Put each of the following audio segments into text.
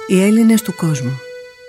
Οι Έλληνες του κόσμου.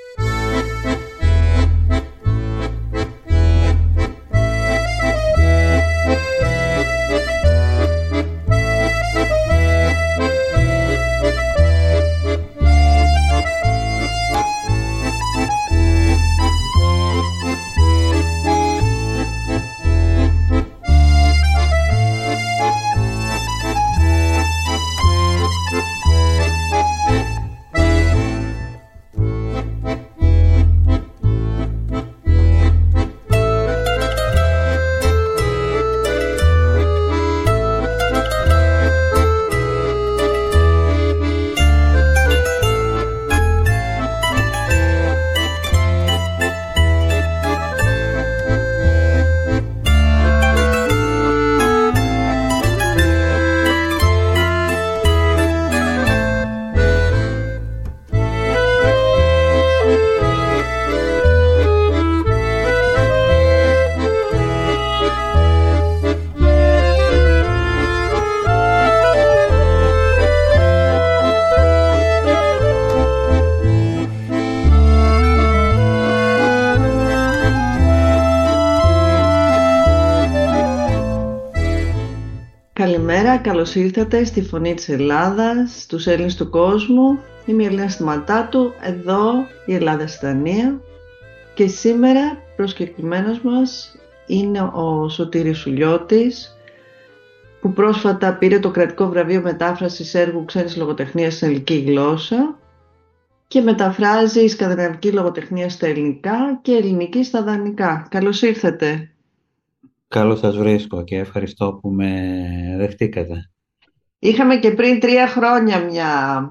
Καλημέρα, καλώς ήρθατε στη Φωνή της Ελλάδας, στους Έλληνες του κόσμου. Είμαι η Ελένα Στηματάτου, εδώ η Ελλάδα στη Δανία. Και σήμερα προσκεκλημένος μας είναι ο Σωτήρης Σουλιώτης, που πρόσφατα πήρε το κρατικό βραβείο μετάφρασης έργου ξένης λογοτεχνίας στην ελληνική γλώσσα και μεταφράζει σκανδιναβική λογοτεχνία στα ελληνικά και ελληνική στα δανικά. Καλώς ήρθατε. Καλώς σας βρίσκω και ευχαριστώ που με δεχτήκατε. Είχαμε και πριν 3 χρόνια μια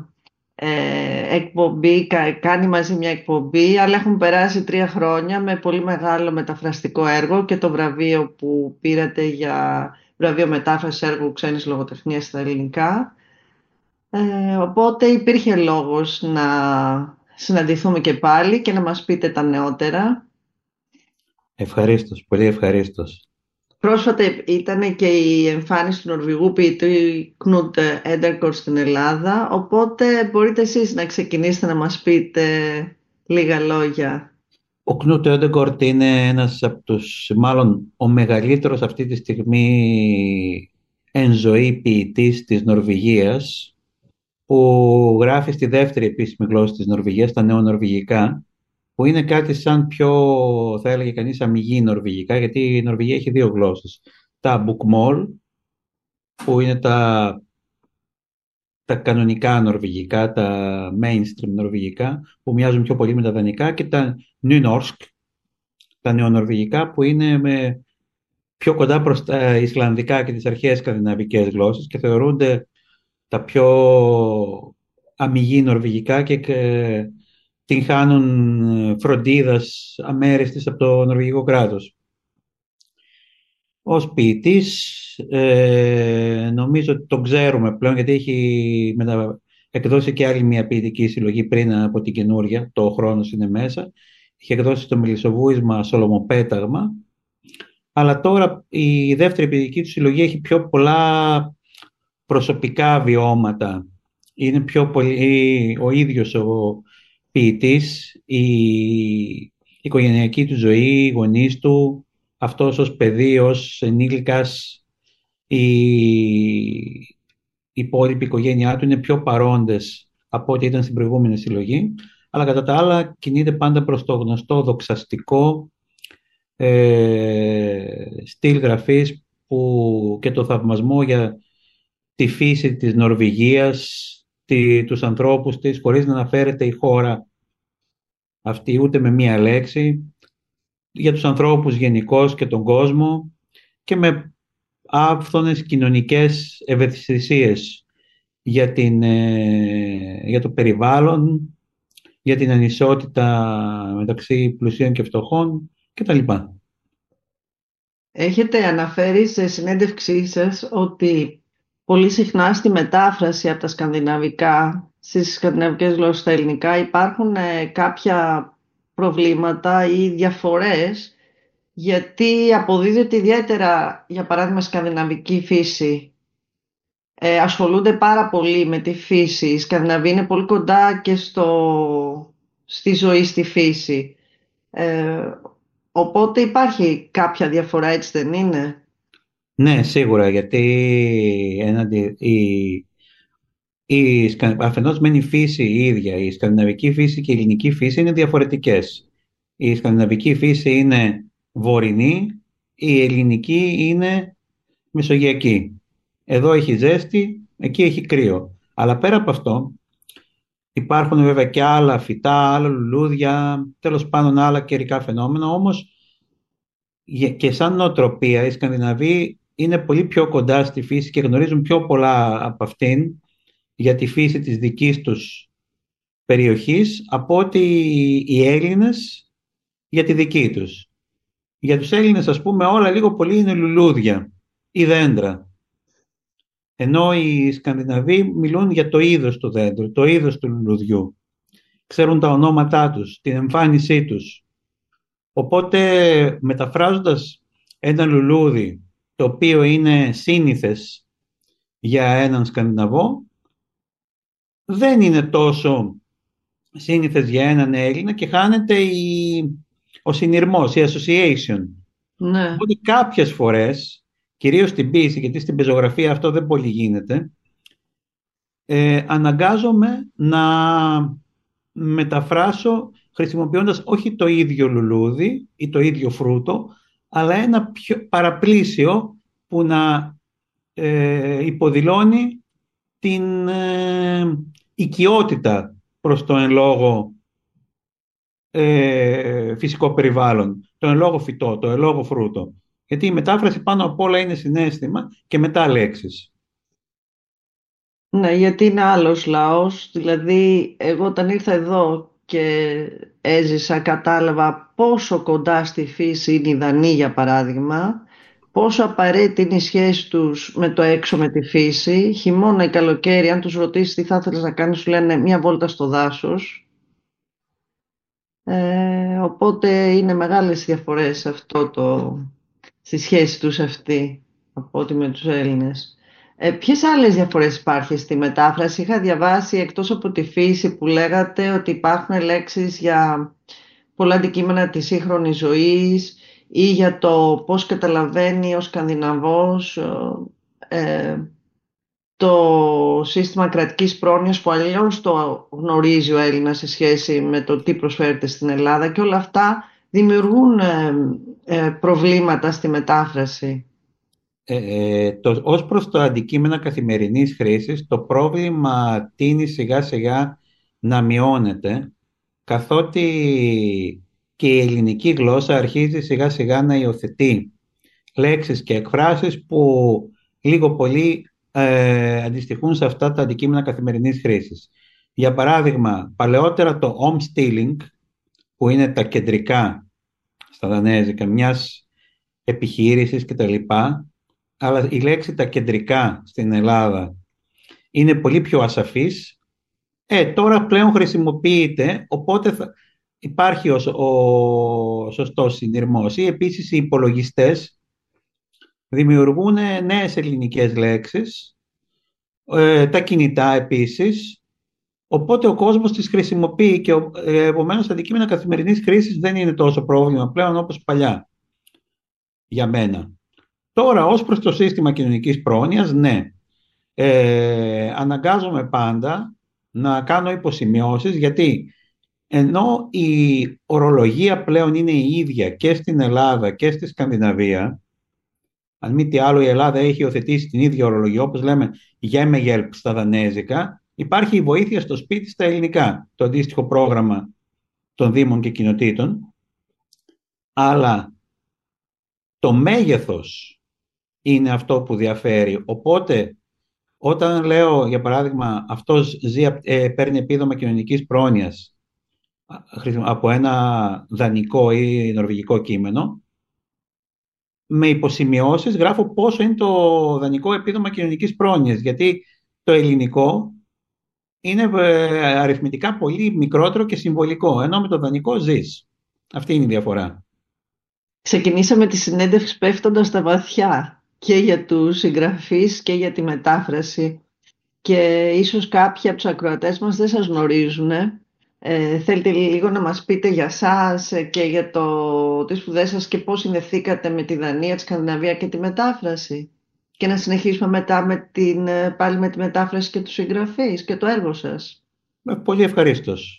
εκπομπή, κάνει μαζί μια εκπομπή, αλλά έχουν περάσει 3 χρόνια με πολύ μεγάλο μεταφραστικό έργο και το βραβείο που πήρατε για βραβείο μετάφρασης έργου ξένης λογοτεχνίας στα ελληνικά. Οπότε υπήρχε λόγος να συναντηθούμε και πάλι και να μας πείτε τα νεότερα. Ευχαρίστως, πολύ ευχαρίστως. Πρόσφατα ήταν και η εμφάνιση του Νορβηγού ποιητή Κνούτ Έντερκορτ στην Ελλάδα, οπότε μπορείτε εσείς να ξεκινήσετε να μας πείτε λίγα λόγια. Ο Κνούτ Έντερκορτ είναι ένας από τους, μάλλον ο μεγαλύτερος αυτή τη στιγμή εν ζωή ποιητής της Νορβηγίας, που γράφει στη δεύτερη επίσημη γλώσσα της Νορβηγίας, τα νεονορβηγικά, που είναι κάτι σαν πιο, θα έλεγε κανείς, αμυγή νορβηγικά, γιατί η Νορβηγία έχει 2 γλώσσες. Τα bookmall, που είναι τα κανονικά νορβηγικά, τα mainstream νορβηγικά, που μοιάζουν πιο πολύ με τα δανικά, και τα nynorsk, τα νεονορβηγικά, που είναι πιο κοντά προς τα ισλανδικά και τις αρχαίες σκανδιναβικές γλώσσες και θεωρούνται τα πιο αμυγή νορβηγικά και την χάνουν φροντίδας αμέριστης από το νορβηγικό κράτος. Ως ποιητής νομίζω ότι τον ξέρουμε πλέον, γιατί έχει εκδώσει και άλλη μια ποιητική συλλογή πριν από την καινούρια, το «Χρόνος είναι μέσα». Είχε εκδώσει το Μελισσοβούισμα Σολομοπέταγμα, αλλά τώρα η δεύτερη ποιητική του συλλογή έχει πιο πολλά προσωπικά βιώματα. Είναι πιο πολύ ο ίδιος ο ποιητής, η οικογενειακή του ζωή, οι γονείς του, αυτός ως παιδί, ως ενήλικας, η υπόλοιπη οικογένειά του είναι πιο παρόντες από ό,τι ήταν στην προηγούμενη συλλογή, αλλά κατά τα άλλα κινείται πάντα προς το γνωστό δοξαστικό στυλ γραφής και το θαυμασμό για τη φύση της Νορβηγίας, τους ανθρώπους της, χωρίς να αναφέρεται η χώρα αυτή ούτε με μία λέξη, για τους ανθρώπους γενικώς και τον κόσμο, και με άφθονες κοινωνικές ευαισθησίες για το περιβάλλον, για την ανισότητα μεταξύ πλουσίων και φτωχών κτλ. Έχετε αναφέρει σε συνέντευξή σας ότι πολύ συχνά στη μετάφραση από τα σκανδιναβικά στις σκανδιναβικές γλώσσες στα ελληνικά υπάρχουν κάποια προβλήματα ή διαφορές, γιατί αποδίδεται ιδιαίτερα, για παράδειγμα, σκανδιναβική φύση ασχολούνται πάρα πολύ με τη φύση. Οι Σκανδιναβοί είναι πολύ κοντά και στη ζωή στη φύση. Ε, οπότε υπάρχει κάποια διαφορά, έτσι δεν είναι? Ναι, σίγουρα, γιατί αφενός μεν η φύση η ίδια, η σκανδιναβική φύση και η ελληνική φύση είναι διαφορετικές. Η σκανδιναβική φύση είναι βορεινή, η ελληνική είναι μεσογειακή. Εδώ έχει ζέστη, εκεί έχει κρύο. Αλλά πέρα από αυτό υπάρχουν βέβαια και άλλα φυτά, άλλα λουλούδια, τέλος πάντων άλλα καιρικά φαινόμενα, όμως και σαν νοοτροπία οι Σκανδιναβοί είναι πολύ πιο κοντά στη φύση και γνωρίζουν πιο πολλά από αυτήν για τη φύση της δικής τους περιοχής από ότι οι Έλληνες για τη δική τους. Για τους Έλληνες, ας πούμε, όλα λίγο πολύ είναι λουλούδια ή δέντρα. Ενώ οι Σκανδιναβοί μιλούν για το είδος του δέντρου, το είδος του λουλουδιού. Ξέρουν τα ονόματά τους, την εμφάνισή τους. Οπότε μεταφράζοντας ένα λουλούδι το οποίο είναι σύνηθες για έναν Σκανδιναβό, δεν είναι τόσο σύνηθες για έναν Έλληνα και χάνεται ο συνειρμός, η association. Ναι. Οπότε κάποιες φορές, κυρίως στην ποίηση, γιατί στην πεζογραφία αυτό δεν πολύ γίνεται, αναγκάζομαι να μεταφράσω χρησιμοποιώντας όχι το ίδιο λουλούδι ή το ίδιο φρούτο, αλλά ένα πιο παραπλήσιο που να υποδηλώνει την οικειότητα προς το εν λόγω φυσικό περιβάλλον, το εν λόγω φυτό, το εν λόγω φρούτο. Γιατί η μετάφραση πάνω απ' όλα είναι συναίσθημα και μετά λέξεις. Ναι, γιατί είναι άλλος λαός. Δηλαδή, εγώ όταν ήρθα εδώ και έζησα, κατάλαβα πόσο κοντά στη φύση είναι οι Δανείοι, για παράδειγμα, πόσο απαραίτητη είναι η σχέση τους με το έξω, με τη φύση. Χειμώνα ή καλοκαίρι, αν τους ρωτήσεις τι θα ήθελες να κάνεις, σου λένε μια βόλτα στο δάσος. Οπότε είναι μεγάλες διαφορές στη σχέση τους αυτή από ό,τι με τους Έλληνες. Ποιες άλλες διαφορές υπάρχει στη μετάφραση? Είχα διαβάσει εκτός από τη φύση που λέγατε ότι υπάρχουν λέξεις για πολλά αντικείμενα της σύγχρονης ζωής ή για το πώς καταλαβαίνει ο Σκανδιναβός το σύστημα κρατικής πρόνοιας που αλλιώς το γνωρίζει ο Έλληνας σε σχέση με το τι προσφέρεται στην Ελλάδα, και όλα αυτά δημιουργούν προβλήματα στη μετάφραση. Ως προς το αντικείμενα καθημερινής χρήσης, το πρόβλημα τείνει σιγά σιγά να μειώνεται, καθότι και η ελληνική γλώσσα αρχίζει σιγά σιγά να υιοθετεί λέξεις και εκφράσεις που λίγο πολύ αντιστοιχούν σε αυτά τα αντικείμενα καθημερινής χρήσης. Για παράδειγμα, παλαιότερα το omstilling, που είναι τα κεντρικά στα δανέζικα μιας επιχείρησης κτλ., αλλά η λέξη τα κεντρικά στην Ελλάδα είναι πολύ πιο ασαφής. Τώρα πλέον χρησιμοποιείται, οπότε υπάρχει ο σωστός συνειρμός. Ή επίσης οι υπολογιστές δημιουργούν νέες ελληνικές λέξεις, τα κινητά επίσης, οπότε ο κόσμος τις χρησιμοποιεί και επομένως τα αντικείμενα καθημερινής χρήσης δεν είναι τόσο πρόβλημα πλέον όπως παλιά, για μένα. Τώρα, ως προς το σύστημα κοινωνικής πρόνοιας, ναι, αναγκάζομαι πάντα να κάνω υποσημειώσεις, γιατί ενώ η ορολογία πλέον είναι η ίδια και στην Ελλάδα και στη Σκανδιναβία, αν μη τι άλλο η Ελλάδα έχει υιοθετήσει την ίδια ορολογία, όπως λέμε «Γέμεγελπ» στα δανέζικα, υπάρχει η βοήθεια στο σπίτι στα ελληνικά, το αντίστοιχο πρόγραμμα των Δήμων και Κοινοτήτων, αλλά το μέγεθος είναι αυτό που διαφέρει. Οπότε, όταν λέω, για παράδειγμα, αυτός παίρνει επίδομα κοινωνικής πρόνοιας από ένα δανεικό ή νορβηγικό κείμενο, με υποσημειώσεις γράφω πόσο είναι το δανεικό επίδομα κοινωνικής πρόνοιας, γιατί το ελληνικό είναι αριθμητικά πολύ μικρότερο και συμβολικό, ενώ με το δανεικό ζεις. Αυτή είναι η διαφορά. Ξεκινήσαμε τη συνέντευξη πέφτοντας στα βαθιά. και για τους συγγραφείς και για τη μετάφραση. Και ίσως κάποιοι από τους ακροατές μας δεν σας γνωρίζουν. Θέλετε λίγο να μας πείτε για σας και για τις σπουδές σας και πώς συνδεθήκατε με τη Δανία, τη Σκανδιναβία και τη μετάφραση. Και να συνεχίσουμε μετά πάλι με τη μετάφραση και τους συγγραφείς και το έργο σας. Πολύ ευχαρίστως.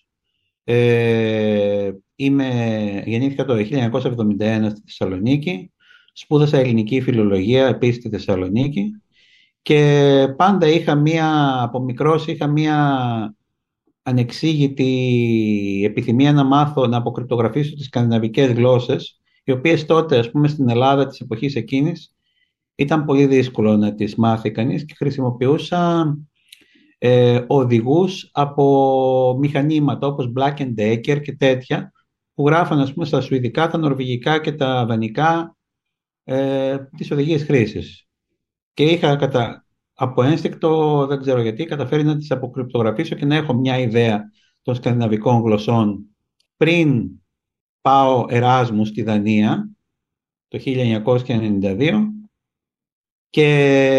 Γεννήθηκα το 1971 στη Θεσσαλονίκη, σπούδασα ελληνική φιλολογία επίσης στη Θεσσαλονίκη και πάντα από μικρός είχα μία ανεξήγητη επιθυμία να μάθω να αποκρυπτογραφήσω τις σκανδιναβικές γλώσσες, οι οποίες τότε, ας πούμε, στην Ελλάδα της εποχής εκείνης ήταν πολύ δύσκολο να τις μάθει κανείς και χρησιμοποιούσα οδηγούς από μηχανήματα όπως Black Decker και τέτοια που γράφαν, ας πούμε, στα σουηδικά, τα νορβηγικά και τα δανικά τις οδηγίες χρήσης. Και είχα από ένστικτο, δεν ξέρω γιατί, καταφέρει να τις αποκρυπτογραφήσω και να έχω μια ιδέα των σκανδιναβικών γλωσσών πριν πάω Εράσμου στη Δανία το 1992 και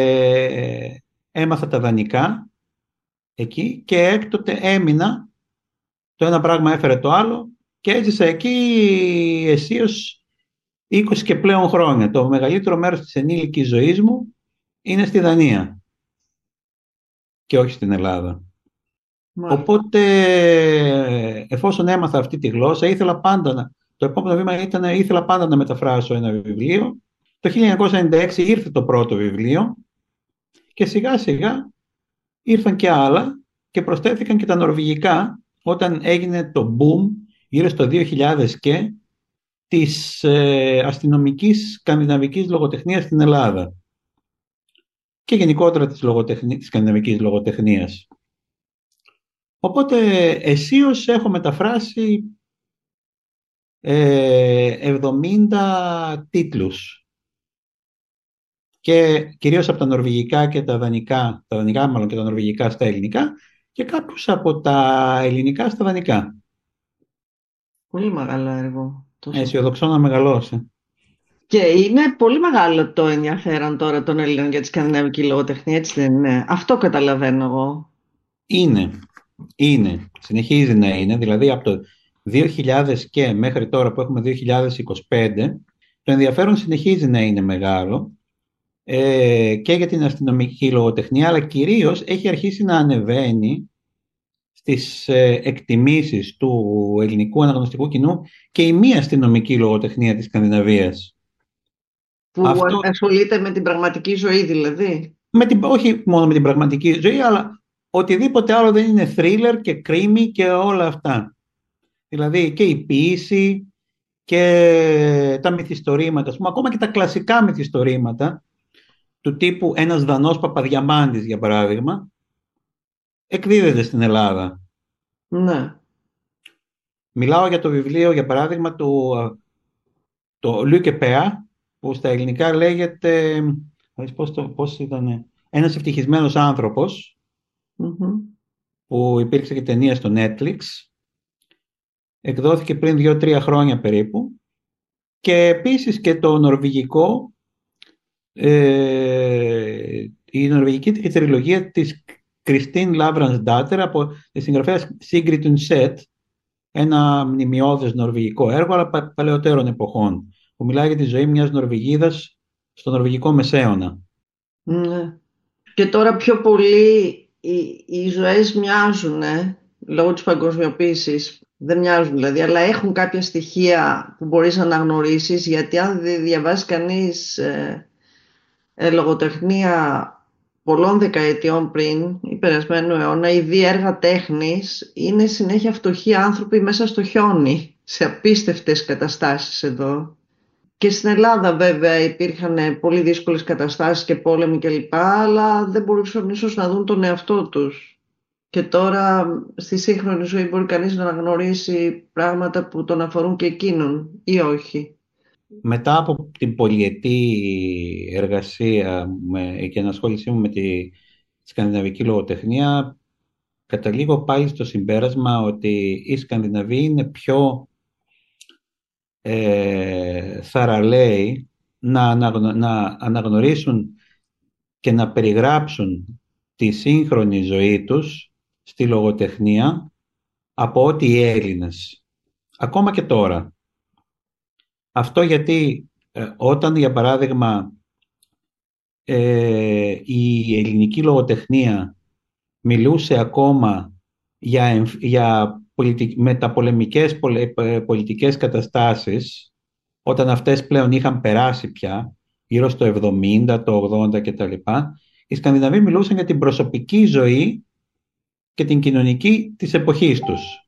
έμαθα τα δανικά εκεί και έκτοτε έμεινα, το ένα πράγμα έφερε το άλλο και έζησα εκεί αισίως 20 και πλέον χρόνια. Το μεγαλύτερο μέρος της ενήλικης ζωής μου είναι στη Δανία και όχι στην Ελλάδα. Μάλιστα. Οπότε, εφόσον έμαθα αυτή τη γλώσσα, το επόμενο βήμα ήθελα πάντα να μεταφράσω ένα βιβλίο. Το 1996 ήρθε το πρώτο βιβλίο και σιγά σιγά ήρθαν και άλλα και προσθέθηκαν και τα νορβηγικά όταν έγινε το boom γύρω στο 2000 και της αστυνομικής σκανδιναβικής λογοτεχνίας στην Ελλάδα και γενικότερα της σκανδιναβικής λογοτεχνίας. Οπότε αισίως έχω μεταφράσει 70 τίτλους και κυρίως από τα νορβηγικά και τα δανικά μάλλον και τα νορβηγικά στα ελληνικά και κάποιους από τα ελληνικά στα δανικά. Πολύ μεγάλο έργο. Αισιοδοξώ να μεγαλώσει. Και είναι πολύ μεγάλο το ενδιαφέρον τώρα των Ελλήνων για τη σκανδιναβική λογοτεχνία, έτσι δεν είναι? Αυτό καταλαβαίνω εγώ. Είναι. Συνεχίζει να είναι. Δηλαδή από το 2000 και μέχρι τώρα που έχουμε 2025, το ενδιαφέρον συνεχίζει να είναι μεγάλο και για την αστυνομική λογοτεχνία, αλλά κυρίως έχει αρχίσει να ανεβαίνει στις εκτιμήσεις του ελληνικού αναγνωστικού κοινού και η μη αστυνομική λογοτεχνία της Σκανδιναβίας. Που ασχολείται με την πραγματική ζωή δηλαδή. Όχι μόνο με την πραγματική ζωή, αλλά οτιδήποτε άλλο δεν είναι thriller και creamy και όλα αυτά. Δηλαδή και η ποίηση και τα μυθιστορήματα, ακόμα και τα κλασικά μυθιστορήματα του τύπου ένας Δανός Παπαδιαμάντης, για παράδειγμα, εκδίδεται στην Ελλάδα. Ναι. Μιλάω για το βιβλίο, για παράδειγμα, το Λουκε Πέα, που στα ελληνικά λέγεται, πώς ήταν, ένας ευτυχισμένος άνθρωπος, που υπήρξε και ταινία στο Netflix, εκδόθηκε πριν 2-3 χρόνια περίπου, και επίσης και το νορβηγικό, η νορβηγική τριλογία της Κριστίν Lavransdatter από τη συγγραφέα Sigrid Undset, ένα μνημιώδες νορβηγικό έργο, αλλά παλαιότερων εποχών, που μιλάει για τη ζωή μιας Νορβηγίδας στο νορβηγικό μεσαίωνα. Ναι. Και τώρα πιο πολύ οι ζωές μοιάζουν, λόγω της παγκοσμιοποίησης. Δεν μοιάζουν δηλαδή, αλλά έχουν κάποια στοιχεία που μπορείς να αναγνωρίσεις, γιατί αν διαβάσει κανείς λογοτεχνία πολλών δεκαετιών πριν ή περασμένου αιώνα ή δει έργα τέχνης, είναι συνέχεια φτωχοί άνθρωποι μέσα στο χιόνι, σε απίστευτες καταστάσεις εδώ. Και στην Ελλάδα βέβαια υπήρχαν πολύ δύσκολες καταστάσεις και πόλεμοι κλπ, αλλά δεν μπορούσαν ίσως να δουν τον εαυτό τους. Και τώρα στη σύγχρονη ζωή μπορεί κανείς να αναγνωρίσει πράγματα που τον αφορούν και εκείνον ή όχι. Μετά από την πολυετή εργασία και ενασχόλησή μου με τη σκανδιναβική λογοτεχνία, καταλήγω πάλι στο συμπέρασμα ότι οι Σκανδιναβοί είναι πιο θαραλέοι να αναγνωρίσουν και να περιγράψουν τη σύγχρονη ζωή τους στη λογοτεχνία από ό,τι οι Έλληνες. Ακόμα και τώρα. Αυτό γιατί όταν, για παράδειγμα, η ελληνική λογοτεχνία μιλούσε ακόμα για μεταπολεμικές πολιτικές καταστάσεις, όταν αυτές πλέον είχαν περάσει πια, γύρω στο 70, το 80 κτλ., οι Σκανδιναβοί μιλούσαν για την προσωπική ζωή και την κοινωνική της εποχής τους.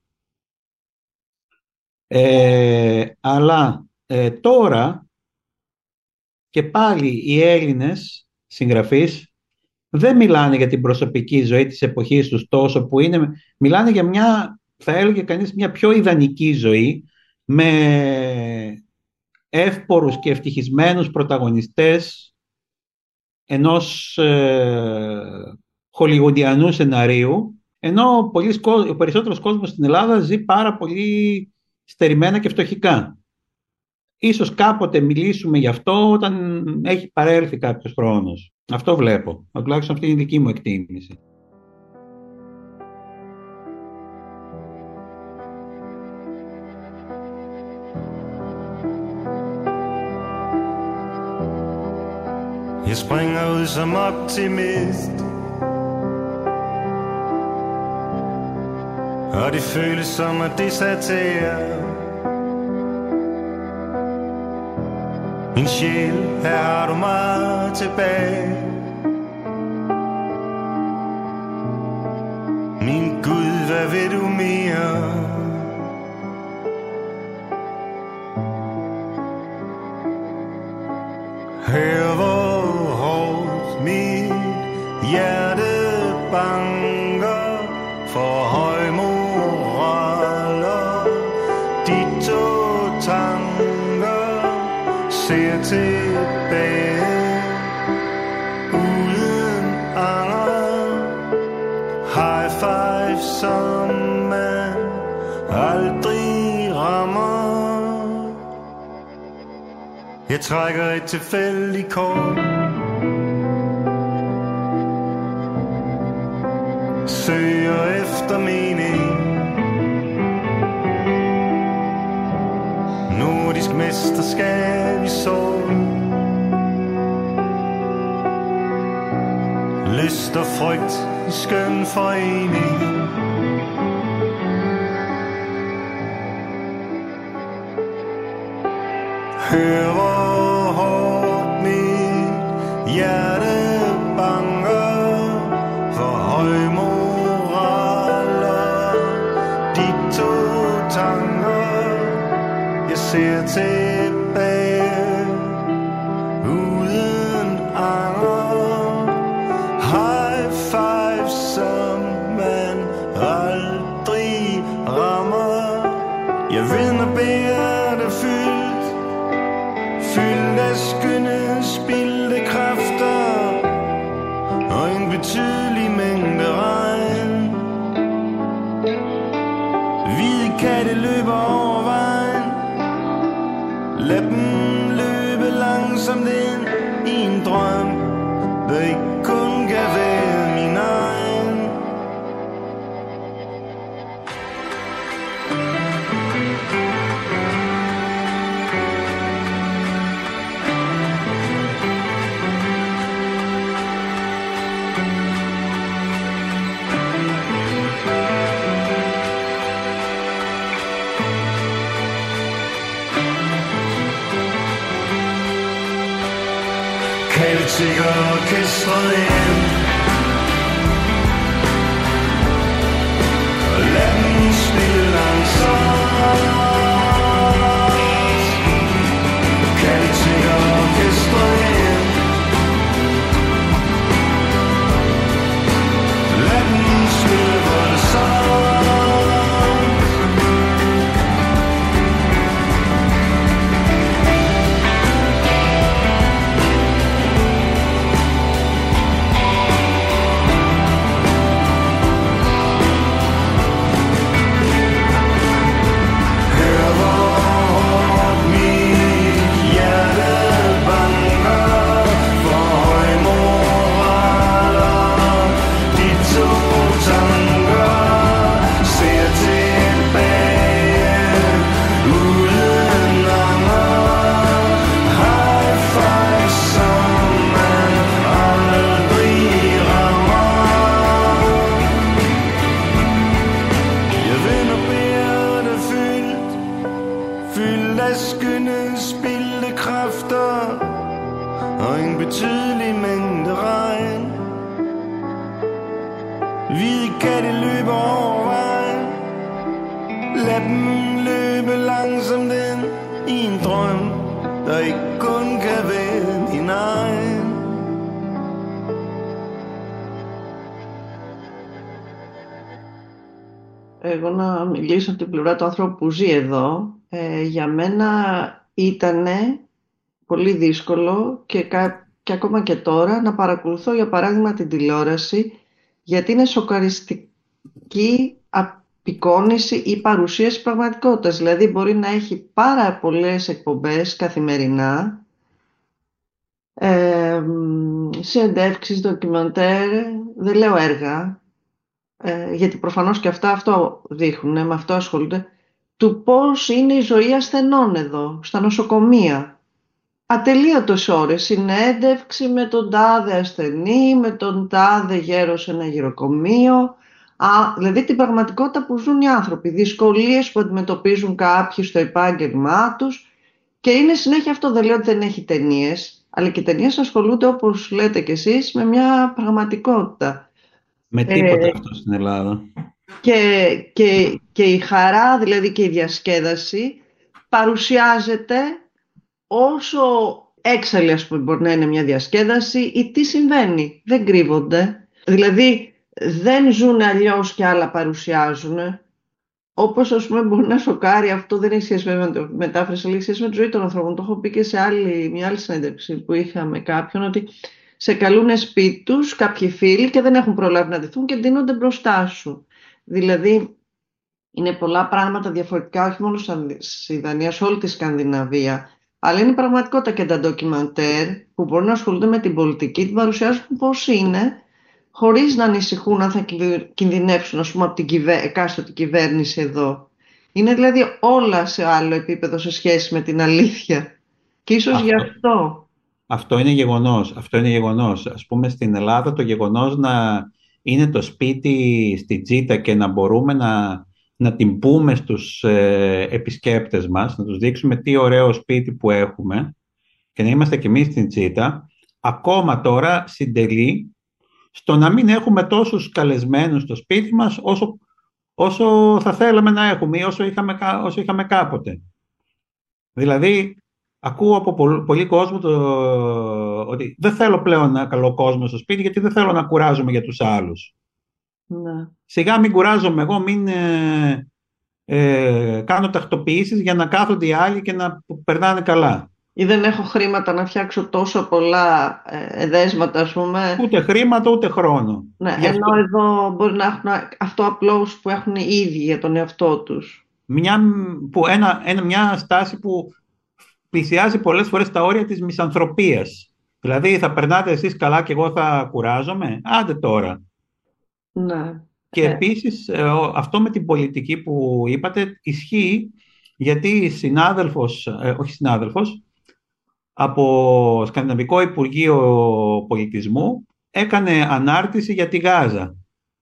Αλλά τώρα και πάλι οι Έλληνες συγγραφείς δεν μιλάνε για την προσωπική ζωή της εποχής τους τόσο που είναι, μιλάνε για μια, θα έλεγε κανείς, μια πιο ιδανική ζωή με εύπορους και ευτυχισμένους πρωταγωνιστές ενός χολιγουντιανού σεναρίου, ενώ ο περισσότερος κόσμος στην Ελλάδα ζει πάρα πολύ στερημένα και φτωχικά. Ίσως κάποτε μιλήσουμε γι' αυτό όταν έχει παρέλθει κάποιος χρόνος. Αυτό βλέπω. Τουλάχιστον αυτή είναι η δική μου εκτίμηση. Jeg springer ud som optimist, og det føles som at desertere. Min sjæl, her har du mig tilbage. Min Gud, hvad vil du mere? Hør hvor hårdt mit hjerte banker for højmoraler. De to tanker ser tilbage uden anger. High five som man aldrig rammer. Jeg trækker et tilfældigt kort, søger efter mening. Nordisk mesterskab i sorg, lyst og frygt i skøn forening. Hør hvor hårdt mit hjerte banker for højmoraler. De to tanker, jeg ser tilbage uden anger. High five som man aldrig rammer. Jeg vinder bæret fyldt af skønne spildte kræfter og en betydelig mængde regn. Hvide katte løber over vejen, lad dem løbe langsomt ind i en drøm, der ikke kun kan være min egen. Kaltikker orkestret ind, og lad dem spille langsomt. Kaltikker orkestret ind, lad dem spille voldsomt. εγώ να μιλήσω από την πλευρά του ανθρώπου που ζει εδώ. Για μένα ήτανε πολύ δύσκολο και ακόμα και τώρα να παρακολουθώ για παράδειγμα την τηλεόραση, γιατί είναι σοκαριστική απεικόνηση ή παρουσίαση πραγματικότητας. Δηλαδή μπορεί να έχει πάρα πολλές εκπομπές καθημερινά, συνεντεύξεις, ντοκιμαντέρ, δεν λέω έργα, γιατί προφανώς και αυτά αυτό δείχνουν, με αυτό ασχολούνται, του πώς είναι η ζωή ασθενών εδώ, στα νοσοκομεία. Ατελείωτες ώρες, συνέντευξη με τον τάδε ασθενή, με τον τάδε γέρο σε ένα γυροκομείο, δηλαδή την πραγματικότητα που ζουν οι άνθρωποι, δυσκολίες που αντιμετωπίζουν κάποιοι στο επάγγελμά τους, και είναι συνέχεια αυτό. Δεν λέω ότι δεν έχει ταινίες, αλλά και οι ταινίες ασχολούνται, όπως λέτε κι εσείς, με μια πραγματικότητα. Με τίποτα αυτό στην Ελλάδα. Και η χαρά, δηλαδή, και η διασκέδαση παρουσιάζεται όσο έξαλλη, ας πούμε, μπορεί να είναι μια διασκέδαση, ή τι συμβαίνει. Δεν κρύβονται. Δηλαδή δεν ζουν αλλιώς και άλλα παρουσιάζουν. Όπως, ας πούμε, μπορεί να σοκάρει, αυτό δεν έχει σχέση με τη μετάφραση, αλλά έχει σχέση με τη ζωή των ανθρώπων. Το έχω πει και σε μια άλλη συνέντευξη που είχα με κάποιον, ότι σε καλούνε σπίτι τους κάποιοι φίλοι και δεν έχουν προλάβει να ντυθούν και ντύνονται μπροστά σου. Δηλαδή είναι πολλά πράγματα διαφορετικά, όχι μόνο στη Δανία, σε όλη τη Σκανδιναβία. Αλλά είναι η πραγματικότητα, και τα ντοκιμαντέρ που μπορούν να ασχολούνται με την πολιτική την παρουσιάζουν πώς είναι, χωρίς να ανησυχούν αν θα κινδυνεύσουν, ας πούμε, από την εκάστοτε κυβέρνηση εδώ. Είναι δηλαδή όλα σε άλλο επίπεδο σε σχέση με την αλήθεια. Και ίσως γι' αυτό. Αυτό είναι γεγονός. Αυτό είναι γεγονός. Ας πούμε, στην Ελλάδα το γεγονός να είναι το σπίτι στη Τζίτα και να μπορούμε να την πούμε στους επισκέπτες μας, να τους δείξουμε τι ωραίο σπίτι που έχουμε και να είμαστε κι εμείς στην Τζίτα, ακόμα τώρα συντελεί στο να μην έχουμε τόσους καλεσμένους στο σπίτι μας όσο θα θέλαμε να έχουμε ή όσο είχαμε κάποτε. Δηλαδή, ακούω από πολύ κόσμο ότι δεν θέλω πλέον ένα καλό κόσμο στο σπίτι, γιατί δεν θέλω να κουράζομαι για τους άλλους. Ναι. Σιγά μην κουράζομαι εγώ, μην κάνω τακτοποιήσεις για να κάθονται οι άλλοι και να περνάνε καλά. Ή δεν έχω χρήματα να φτιάξω τόσο πολλά εδέσματα, ας πούμε. Ούτε χρήματα, ούτε χρόνο. Ναι, ενώ εδώ μπορεί να έχουν αυτό απλώς που έχουν οι ίδιοι για τον εαυτό τους. Μια στάση που πλησιάζει πολλές φορές τα όρια της μισανθρωπίας. Δηλαδή θα περνάτε εσείς καλά και εγώ θα κουράζομαι. Άντε τώρα. Ναι. Και επίσης αυτό με την πολιτική που είπατε ισχύει, γιατί από Σκανδιναβικό Υπουργείο Πολιτισμού έκανε ανάρτηση για τη Γάζα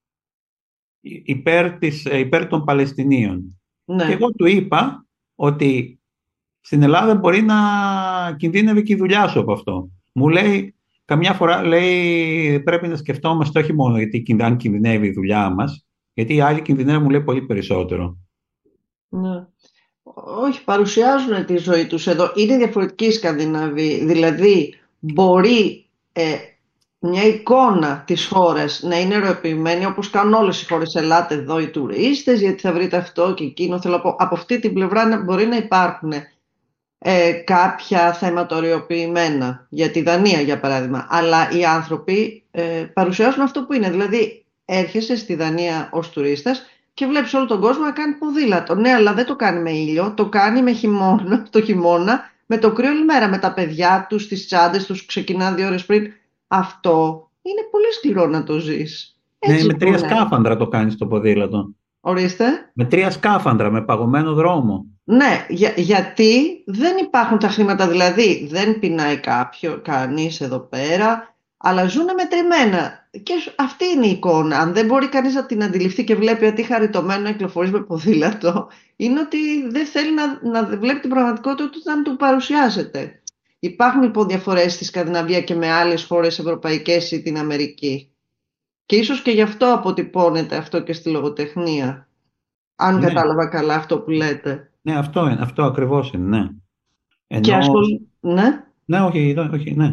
υπέρ των Παλαιστινίων. Ναι. Και εγώ του είπα ότι στην Ελλάδα μπορεί να κινδύνευε και η δουλειά σου από αυτό. Μου λέει, καμιά φορά λέει, πρέπει να σκεφτόμαστε όχι μόνο γιατί αν κινδυνεύει η δουλειά μας, γιατί οι άλλοι κινδυνεύουν, μου λέει, πολύ περισσότερο. Ναι. Όχι, παρουσιάζουν τη ζωή τους εδώ. Είναι διαφορετική η Σκανδιναβία. Δηλαδή μπορεί μια εικόνα της χώρας να είναι ερωοποιημένη, όπως κάνουν όλες οι χώρες. Ελάτε εδώ οι τουρίστες, γιατί θα βρείτε αυτό και εκείνο. Θέλω να πω, από αυτή την πλευρά μπορεί να υπάρχουν κάποια θέματα οριοποιημένα, για τη Δανία για παράδειγμα. Αλλά οι άνθρωποι παρουσιάζουν αυτό που είναι. Δηλαδή έρχεσαι στη Δανία ως τουρίστας και βλέπεις όλο τον κόσμο να κάνει ποδήλατο. Ναι, αλλά δεν το κάνει με ήλιο, το κάνει με χειμώνα, το χειμώνα, με το κρύο όλη μέρα, με τα παιδιά τους, τις τσάντες τους, ξεκινάνε 2 ώρες πριν. Αυτό είναι πολύ σκληρό να το ζεις. Ναι, με 3 σκάφανδρα το κάνεις το ποδήλατο. Ορίστε. Με 3 σκάφανδρα, με παγωμένο δρόμο. Ναι, γιατί δεν υπάρχουν τα χρήματα, δηλαδή δεν πεινάει κανείς εδώ πέρα, αλλά ζουνε μετρημένα. Και αυτή είναι η εικόνα. Αν δεν μπορεί κανείς να την αντιληφθεί και βλέπει ότι χαριτωμένο να κυκλοφορείς με ποδήλατο, είναι ότι δεν θέλει να βλέπει την πραγματικότητα όταν του παρουσιάζεται. Υπάρχουν λοιπόν διαφορές στη Σκανδιναβία και με άλλες χώρες ευρωπαϊκές ή την Αμερική. Και ίσως και γι' αυτό αποτυπώνεται αυτό και στη λογοτεχνία. Αν κατάλαβα καλά αυτό που λέτε. Ναι, αυτό ακριβώς είναι, ναι. Ναι. Ναι, όχι, ναι.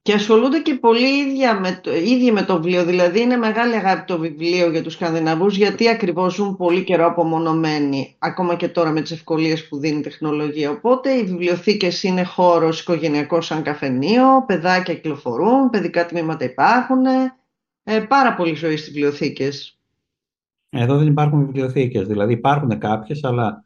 Και ασχολούνται και πολύ ίδιοι με το βιβλίο. Δηλαδή είναι μεγάλη αγάπη το βιβλίο για τους Σκανδιναβούς, γιατί ακριβώς ζουν πολύ καιρό απομονωμένοι, ακόμα και τώρα με τις ευκολίες που δίνει η τεχνολογία. Οπότε οι βιβλιοθήκες είναι χώρος οικογενειακός σαν καφενείο, παιδάκια κυκλοφορούν, παιδικά τμήματα υπάρχουν. Πάρα πολύ ζωή στις βιβλιοθήκες. Εδώ δεν υπάρχουν βιβλιοθήκες, δηλαδή υπάρχουν κάποιες, αλλά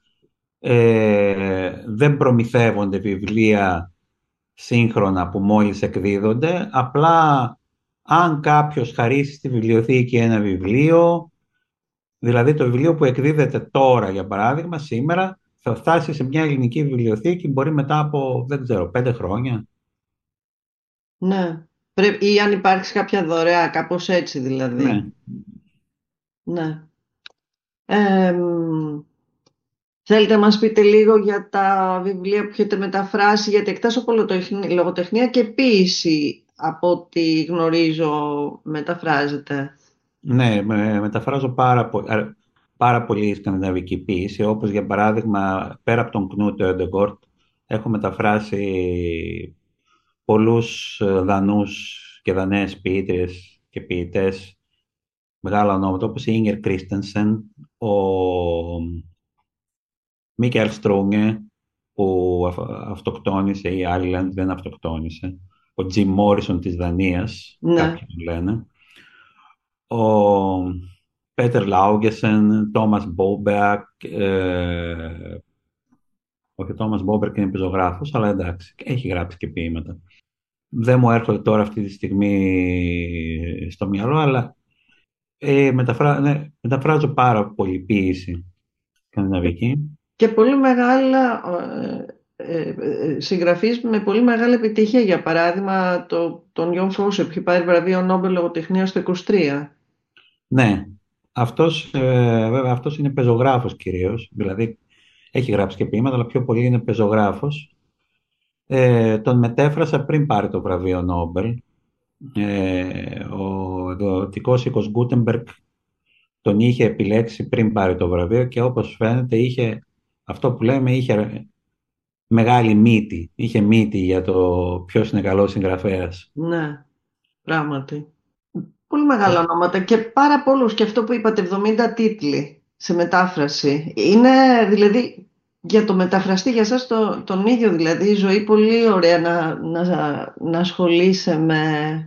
δεν προμηθεύονται βιβλία σύγχρονα που μόλις εκδίδονται. Απλά αν κάποιος χαρίσει στη βιβλιοθήκη ένα βιβλίο, δηλαδή το βιβλίο που εκδίδεται τώρα, για παράδειγμα, σήμερα, θα φτάσει σε μια ελληνική βιβλιοθήκη, μπορεί μετά από, δεν ξέρω, 5 χρόνια. Ναι. Ή αν υπάρξει κάποια δωρεά, κάπως έτσι δηλαδή. Ναι. Ναι. Θέλετε να μας πείτε λίγο για τα βιβλία που έχετε μεταφράσει, γιατί εκτός από λογοτεχνία και ποίηση, από ό,τι γνωρίζω, μεταφράζετε. Ναι, μεταφράζω πάρα πολύ σκανδιναβική ποίηση, όπως για παράδειγμα, πέρα από τον Κνούτ Έντεγκορτ, έχω μεταφράσει πολλούς Δανούς και Δαναίες ποιήτριες και ποιητές, μεγάλα ονόματα, όπως η Ίνγκερ Κρίστενσεν, ο Μίκελ Στρούγκε, που αυτοκτόνησε, ή Άιλαντ δεν αυτοκτόνησε, ο Τζιμ Μόρισον της Δανίας, Ναι. κάποιοι τον λένε, ο Πέτερ Λάουγκεσεν, Τόμας Μπόμπεακ, όχι, ο Τόμας Μπόμπερκ είναι πεζογράφος, αλλά εντάξει, έχει γράψει και ποίηματα. Δεν μου έρχονται τώρα αυτή τη στιγμή στο μυαλό, αλλά μεταφράζω πάρα πολύ ποίηση σκανδιναβική. Και πολύ μεγάλα συγγραφείς με πολύ μεγάλη επιτυχία, για παράδειγμα τον Γιον Φόσε που έχει πάρει βραβείο Νόμπελ λογοτεχνίας το 23. Ναι, βέβαια αυτός είναι πεζογράφος κυρίως, δηλαδή έχει γράψει και ποίηματα, αλλά πιο πολύ είναι πεζογράφος. Τον μετέφρασα πριν πάρει το βραβείο Νόμπελ. Ο εκδοτικός οίκος Γκούτεμπεργκ τον είχε επιλέξει πριν πάρει το βραβείο και όπως φαίνεται είχε αυτό που λέμε, είχε μεγάλη μύτη. Είχε μύτη για το ποιος είναι καλός συγγραφέας. Ναι, πράγματι. Πολύ μεγάλα ονόματα και πάρα πολλούς, και αυτό που είπατε, 70 τίτλοι σε μετάφραση. Είναι δηλαδή για το μεταφραστή, για σας τον ίδιο δηλαδή η ζωή, πολύ ωραία να ασχολείσαι με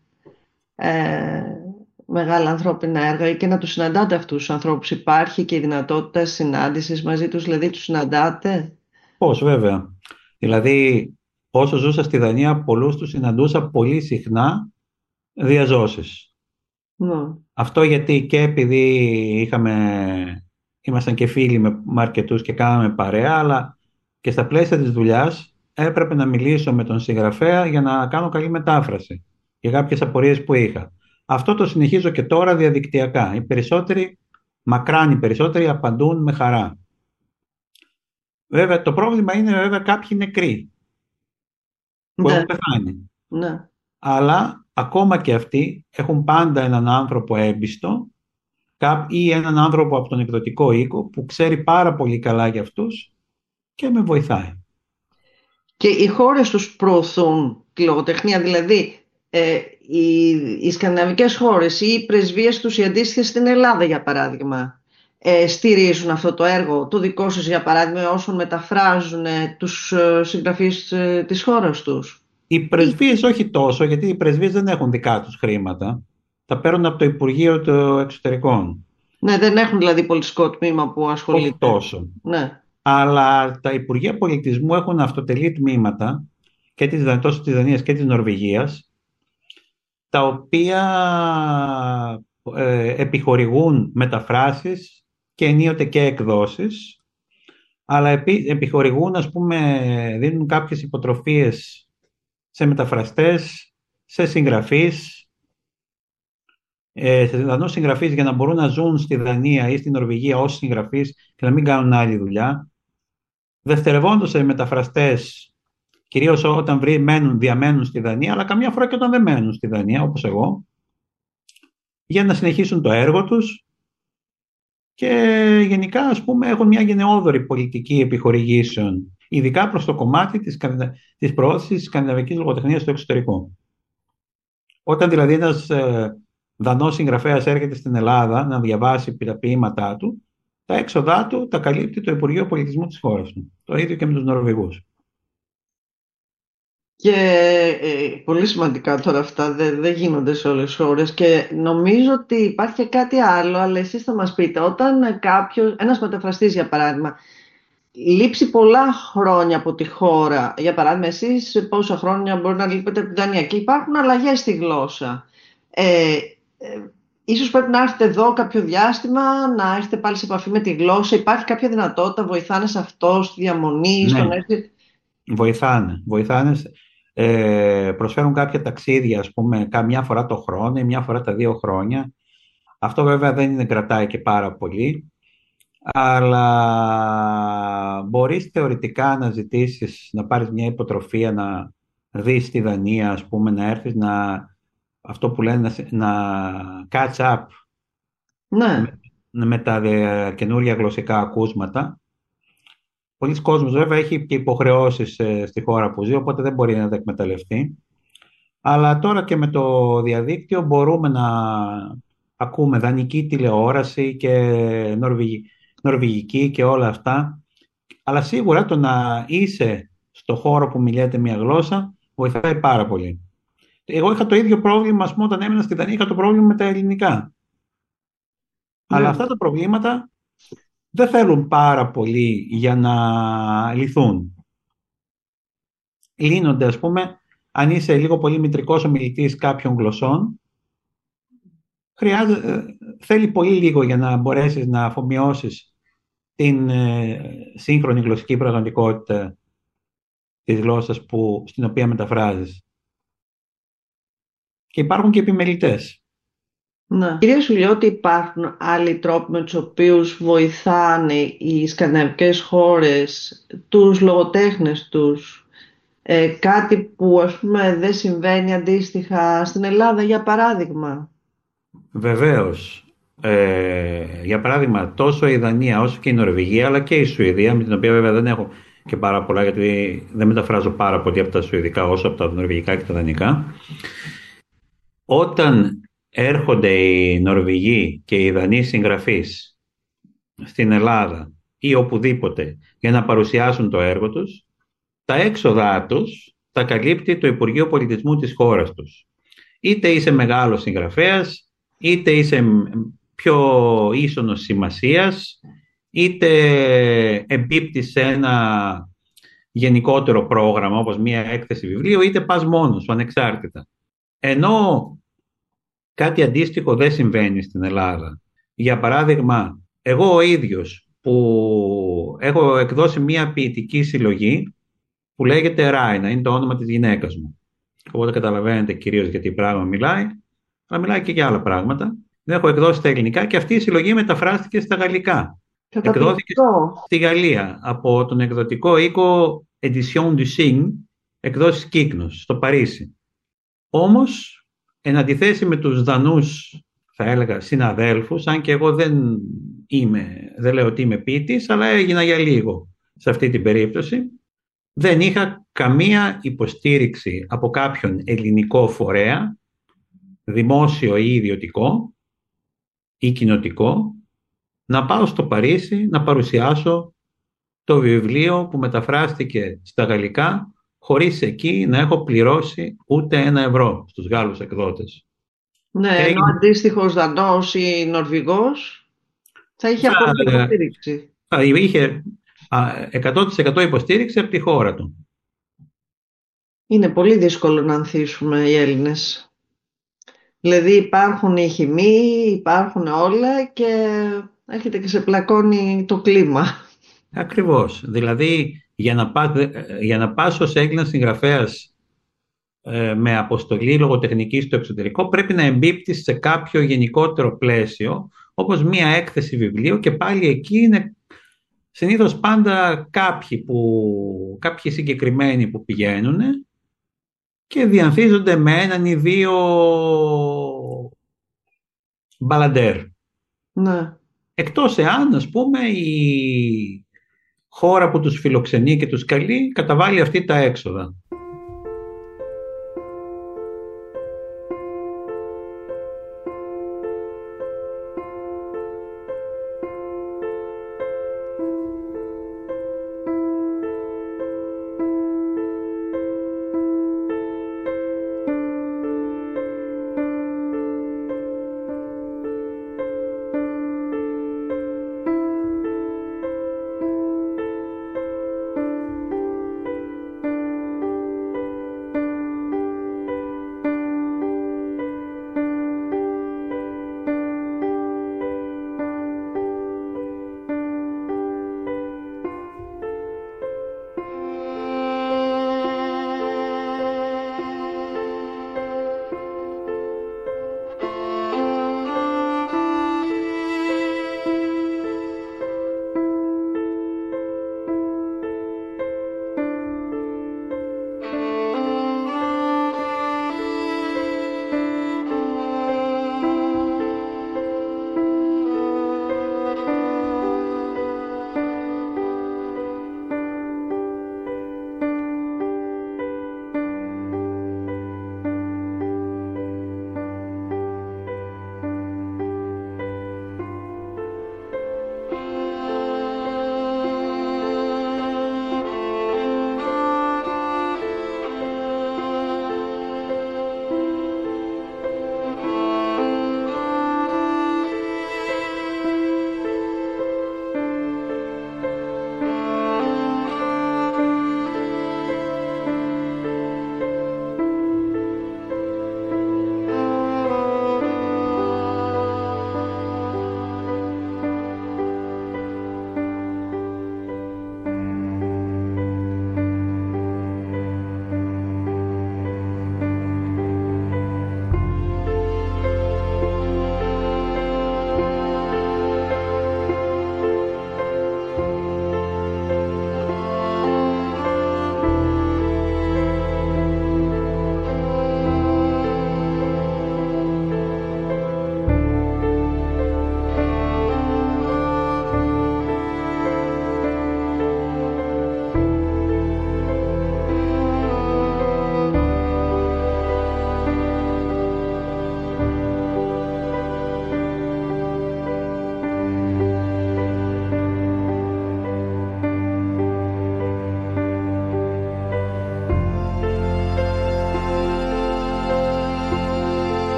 μεγάλα ανθρώπινα έργα και να τους συναντάτε αυτούς τους ανθρώπους. Υπάρχει και η δυνατότητα συνάντησης μαζί τους, δηλαδή τους συναντάτε. Πώς, βέβαια. Δηλαδή, όσο ζούσα στη Δανία, πολλούς τους συναντούσα πολύ συχνά διαζώσεις. Ναι. Αυτό γιατί και επειδή ήμασταν και φίλοι με αρκετούς και κάναμε παρέα, αλλά και στα πλαίσια της δουλειάς έπρεπε να μιλήσω με τον συγγραφέα για να κάνω καλή μετάφραση για κάποιες απορίες που είχα. Αυτό το συνεχίζω και τώρα διαδικτυακά. Οι περισσότεροι απαντούν με χαρά. Βέβαια, το πρόβλημα είναι βέβαια κάποιοι νεκροί που έχουν πεθάνει. Ναι. Αλλά ακόμα και αυτοί έχουν πάντα έναν άνθρωπο έμπιστο ή έναν άνθρωπο από τον εκδοτικό οίκο που ξέρει πάρα πολύ καλά για αυτούς και με βοηθάει. Και οι χώρες τους προωθούν τη λογοτεχνία, δηλαδή οι σκανδιναβικές χώρες ή οι πρεσβείες τους, οι αντίστοιχες στην Ελλάδα για παράδειγμα, στηρίζουν αυτό το έργο, το δικό σας για παράδειγμα, όσων μεταφράζουν τους συγγραφείς της χώρας τους? Οι πρεσβείες όχι τόσο, γιατί οι πρεσβείες δεν έχουν δικά τους χρήματα. Τα παίρνουν από το Υπουργείο των Εξωτερικών. Ναι, δεν έχουν δηλαδή πολιτικό τμήμα που ασχολείται. Όχι τόσο. Ναι. Αλλά τα Υπουργεία Πολιτισμού έχουν αυτοτελή τμήματα και τόσο της Δανίας και της Νορβηγίας, τα οποία επιχορηγούν μεταφράσεις και ενίοτε και εκδόσεις, αλλά επιχορηγούν, ας πούμε, δίνουν κάποιες υποτροφίες σε μεταφραστές, σε συγγραφείς, σε Δανούς συγγραφείς, για να μπορούν να ζουν στη Δανία ή στη Νορβηγία ως συγγραφείς και να μην κάνουν άλλη δουλειά. Δευτερευόντως σε μεταφραστές, κυρίως όταν διαμένουν στη Δανία, αλλά καμιά φορά και όταν δεν μένουν στη Δανία, όπως εγώ, για να συνεχίσουν το έργο τους και γενικά, ας πούμε, έχουν μια γενναιόδορη πολιτική επιχορηγήσεων, ειδικά προς το κομμάτι της προώθησης της σκανδιναβικής λογοτεχνίας στο εξωτερικό. Όταν δηλαδή ένας Δανός συγγραφέας έρχεται στην Ελλάδα να διαβάσει τα ποίηματά του, τα έξοδά του τα καλύπτει το Υπουργείο Πολιτισμού της χώρας του. Το ίδιο και με τους Νορβηγούς. Και πολύ σημαντικά τώρα αυτά, δεν γίνονται σε όλες τις χώρες, και νομίζω ότι υπάρχει και κάτι άλλο, αλλά εσείς θα μας πείτε. Όταν ένας μεταφραστής για παράδειγμα, λείψει πολλά χρόνια από τη χώρα, για παράδειγμα εσείς πόσα χρόνια μπορεί να λείπετε από την Δανία και υπάρχουν αλλαγές στη γλώσσα, ίσως πρέπει να έρθετε εδώ κάποιο διάστημα, να έρθετε πάλι σε επαφή με τη γλώσσα. Υπάρχει κάποια δυνατότητα, βοηθάνε σε αυτό, στη διαμονή, Ναι. στον έρθει? Βοηθάνε. Προσφέρουν κάποια ταξίδια, ας πούμε, καμιά φορά το χρόνο ή μια φορά τα 2 χρόνια. Αυτό βέβαια δεν κρατάει και πάρα πολύ, αλλά μπορείς θεωρητικά να ζητήσεις να πάρεις μια υποτροφία, να δεις τη Δανία, ας πούμε, να έρθεις αυτό που λένε να catch up Ναι. με τα καινούργια γλωσσικά ακούσματα. Πολλοί κόσμος βέβαια έχει και υποχρεώσεις στη χώρα που ζει, οπότε δεν μπορεί να τα εκμεταλλευτεί. Αλλά τώρα και με το διαδίκτυο μπορούμε να ακούμε δανική τηλεόραση και νορβηγική και όλα αυτά. Αλλά σίγουρα το να είσαι στο χώρο που μιλάτε μια γλώσσα βοηθάει πάρα πολύ. Εγώ είχα το ίδιο πρόβλημα, ας πούμε, όταν έμενα στη Δανία, είχα το πρόβλημα με τα ελληνικά. Ναι. Αλλά αυτά τα προβλήματα δεν θέλουν πάρα πολύ για να λυθούν. Λύνονται, ας πούμε, αν είσαι λίγο πολύ μητρικός ομιλητής κάποιων γλωσσών, θέλει πολύ λίγο για να μπορέσεις να αφομοιώσεις την σύγχρονη γλωσσική πραγματικότητα της γλώσσας στην οποία μεταφράζεις. Και υπάρχουν και επιμελητές. Ναι. Κυρία σου λέω ότι υπάρχουν άλλοι τρόποι με τους οποίους βοηθάνε οι σκανδιναβικές χώρες τους λογοτέχνες τους, κάτι που ας πούμε δεν συμβαίνει αντίστοιχα στην Ελλάδα, για παράδειγμα? Βεβαίως. Για παράδειγμα, τόσο η Δανία όσο και η Νορβηγία, αλλά και η Σουηδία, με την οποία βέβαια δεν έχω και πάρα πολλά, γιατί δεν μεταφράζω πάρα πολύ από τα σουηδικά όσο από τα νορβηγικά και τα δανικά. Όταν έρχονται οι Νορβηγοί και οι Δανείοι συγγραφείς στην Ελλάδα ή οπουδήποτε για να παρουσιάσουν το έργο τους, τα έξοδά τους τα καλύπτει το Υπουργείο Πολιτισμού της χώρας τους. Είτε είσαι μεγάλος συγγραφέας, είτε είσαι πιο ίσονος σημασίας, είτε εμπίπτεις σε ένα γενικότερο πρόγραμμα όπως μία έκθεση βιβλίου, είτε πας μόνος σου ανεξάρτητα. Ενώ κάτι αντίστοιχο δεν συμβαίνει στην Ελλάδα. Για παράδειγμα, εγώ ο ίδιος που έχω εκδώσει μία ποιητική συλλογή που λέγεται Ράινα, είναι το όνομα της γυναίκας μου. Οπότε καταλαβαίνετε κυρίως γιατί πράγμα μιλάει, αλλά μιλάει και για άλλα πράγματα. Δεν έχω εκδώσει στα ελληνικά και αυτή η συλλογή μεταφράστηκε στα γαλλικά. Εκδόθηκε στη Γαλλία από τον εκδοτικό οίκο Edition du Cygne, εκδόσεις Κύκνος, στο Παρίσι. Όμως, εν αντιθέσει με τους Δανούς, θα έλεγα, συναδέλφους, αν και εγώ δεν λέω ότι είμαι ποιητής, αλλά έγινα για λίγο σε αυτή την περίπτωση, δεν είχα καμία υποστήριξη από κάποιον ελληνικό φορέα, δημόσιο ή ιδιωτικό ή κοινοτικό, να πάω στο Παρίσι να παρουσιάσω το βιβλίο που μεταφράστηκε στα γαλλικά, χωρίς εκεί να έχω πληρώσει ούτε €1 στους Γάλλους εκδότες. Ναι, ενώ αντίστοιχος Δανός ή Νορβηγός θα είχε απόλυτη υποστήριξη. Θα είχε 100% υποστήριξη από τη χώρα του. Είναι πολύ δύσκολο να ανθίσουμε οι Έλληνες. Δηλαδή υπάρχουν οι χυμοί, υπάρχουν όλα και έρχεται και σε πλακώνει το κλίμα. Ακριβώς. Δηλαδή για να πας ως Έλληνας συγγραφέας με αποστολή λογοτεχνική στο εξωτερικό πρέπει να εμπίπτεις σε κάποιο γενικότερο πλαίσιο, όπως μία έκθεση βιβλίου, και πάλι εκεί είναι συνήθως πάντα κάποιοι συγκεκριμένοι που πηγαίνουν και διανθίζονται με έναν ή δύο μπαλαντέρ. Ναι. Εκτός εάν, ας πούμε, η χώρα που τους φιλοξενεί και τους καλεί καταβάλει αυτή τα έξοδα.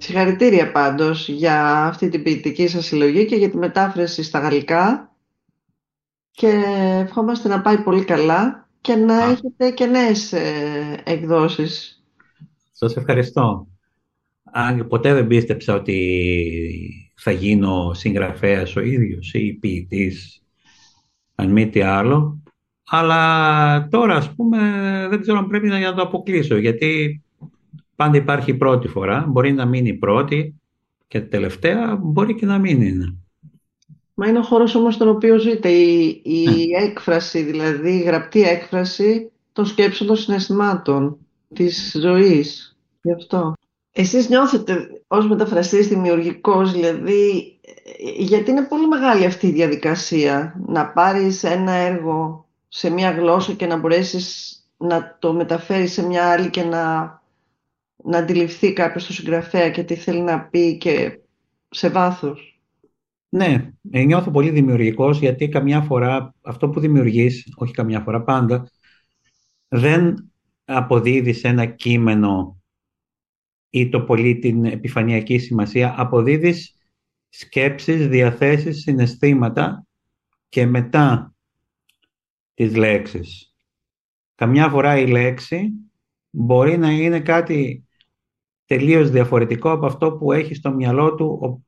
Συγχαρητήρια πάντως για αυτή την ποιητική σας συλλογή και για τη μετάφραση στα γαλλικά και ευχόμαστε να πάει πολύ καλά και να Α, έχετε και νέες εκδόσεις. σας ευχαριστώ. Αν ποτέ δεν πίστεψα ότι θα γίνω συγγραφέας ο ίδιος ή ποιητής, αν μη τι άλλο. Αλλά τώρα, ας πούμε, δεν ξέρω αν πρέπει να το αποκλείσω, γιατί πάντα υπάρχει η πρώτη φορά. Μπορεί να μείνει η πρώτη και τελευταία, μπορεί και να μην είναι. Μα είναι ο χώρος όμως στον οποίο ζείτε, η Ναι, έκφραση, δηλαδή η γραπτή έκφραση των σκέψεων, των συναισθημάτων, της ζωής. Γι' αυτό. Εσείς νιώθετε ως μεταφραστής δημιουργικός, δηλαδή, γιατί είναι πολύ μεγάλη αυτή η διαδικασία να πάρεις ένα έργο σε μια γλώσσα και να μπορέσεις να το μεταφέρεις σε μια άλλη και να αντιληφθεί κάποιος το συγγραφέα και τι θέλει να πει και σε βάθος. ναι, νιώθω πολύ δημιουργικός, γιατί καμιά φορά αυτό που δημιουργείς, όχι καμιά φορά, πάντα, δεν αποδίδεις ένα κείμενο ή το πολύ την επιφανειακή σημασία, αποδίδεις σκέψεις, διαθέσεις, συναισθήματα και μετά τις λέξεις. Καμιά φορά η λέξη μπορεί να είναι κάτι τελείως διαφορετικό από αυτό που έχει στο μυαλό του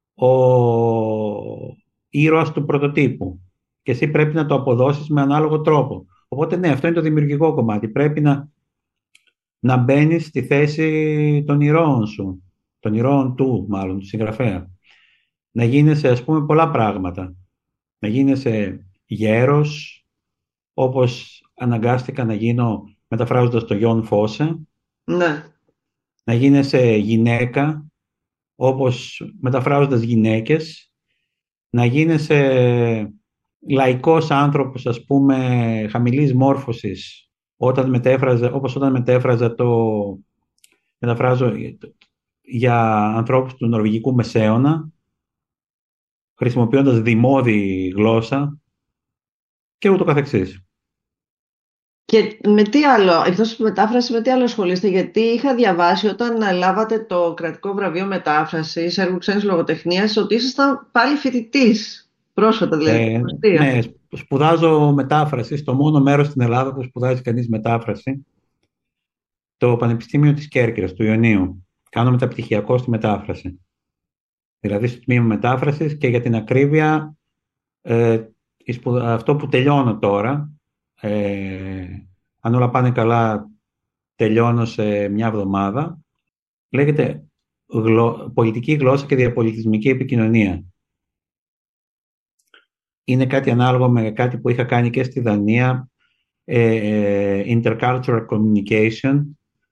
ο ήρωας του πρωτοτύπου. Και εσύ πρέπει να το αποδώσεις με ανάλογο τρόπο. Οπότε ναι, αυτό είναι το δημιουργικό κομμάτι. Πρέπει να μπαίνεις στη θέση των ηρώων σου, των ηρώων του μάλλον, του συγγραφέα. Να γίνεσαι, ας πούμε, πολλά πράγματα. Να γίνεσαι γέρος, όπως αναγκάστηκα να γίνω μεταφράζοντας το Γιον Φώσε. Ναι. Να γίνεσαι γυναίκα, όπως μεταφράζοντας γυναίκες. Να γίνεσαι λαϊκός άνθρωπος, ας πούμε, χαμηλής μόρφωσης, όπως όταν μεταφράζω για ανθρώπους του νορβηγικού μεσαίωνα, χρησιμοποιώντας δημόδη γλώσσα και ούτω καθεξής. Και με τι άλλο, εκτός από μετάφραση, με τι άλλο ασχολείστε, γιατί είχα διαβάσει όταν λάβατε το κρατικό βραβείο μετάφρασης έργου ξένης λογοτεχνίας ότι ήσασταν πάλι φοιτητής, πρόσφατα δηλαδή, στην Αυστρία. Ναι, σπουδάζω μετάφραση στο μόνο μέρος στην Ελλάδα που σπουδάζει κανείς μετάφραση, το Πανεπιστήμιο της Κέρκυρας, του Ιωνίου. Κάνω μεταπτυχιακό στη μετάφραση. Δηλαδή στο τμήμα μετάφρασης, και για την ακρίβεια, αυτό που τελειώνω τώρα, αν όλα πάνε καλά, τελειώνω σε μια εβδομάδα, λέγεται πολιτική γλώσσα και διαπολιτισμική επικοινωνία. Είναι κάτι ανάλογο με κάτι που είχα κάνει και στη Δανία, intercultural communication,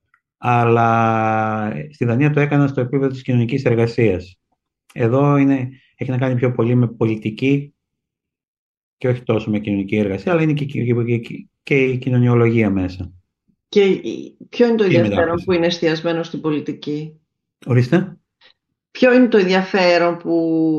αλλά στη Δανία το έκανα στο επίπεδο της κοινωνικής εργασίας. Εδώ έχει να κάνει πιο πολύ με πολιτική και όχι τόσο με κοινωνική εργασία, αλλά είναι και η κοινωνιολογία μέσα. Και ποιο είναι το Και η ενδιαφέρον που μετάφραση. είναι εστιασμένο στην πολιτική? Ορίστε. Ποιο είναι το ενδιαφέρον που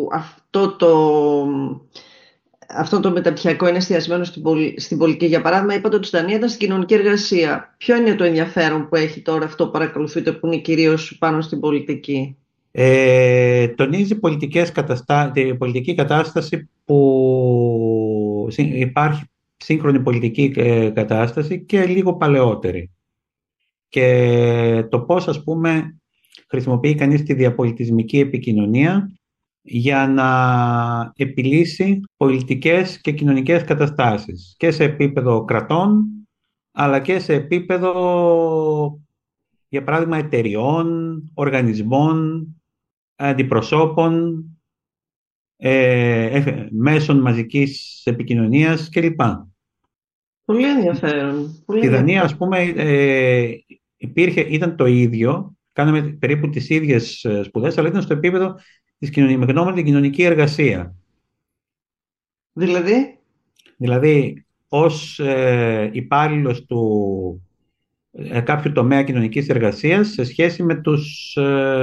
αυτό το μεταπτυχιακό είναι εστιασμένο στην πολιτική? Για παράδειγμα, είπατε ότι στη Δανία ήταν στην κοινωνική εργασία. Ποιο είναι το ενδιαφέρον που έχει τώρα αυτό που παρακολουθείτε, που είναι κυρίως πάνω στην πολιτική? Τονίζει τη πολιτική κατάσταση που υπάρχει, σύγχρονη πολιτική κατάσταση και λίγο παλαιότερη. Και το πώς, ας πούμε, χρησιμοποιεί κανείς τη διαπολιτισμική επικοινωνία για να επιλύσει πολιτικές και κοινωνικές καταστάσεις και σε επίπεδο κρατών, αλλά και σε επίπεδο, για παράδειγμα, εταιριών, οργανισμών, αντιπροσώπων, μέσων μαζικής επικοινωνίας κλπ. Πολύ ενδιαφέρον. Πολύ Στη Δανία, ας ενδιαφέρον. πούμε, ήταν το ίδιο, κάναμε περίπου τις ίδιες σπουδές, αλλά ήταν στο επίπεδο της με την κοινωνική εργασία. Δηλαδή, Δηλαδή, ως υπάλληλος του κάποιου τομέα κοινωνικής εργασίας σε σχέση με τους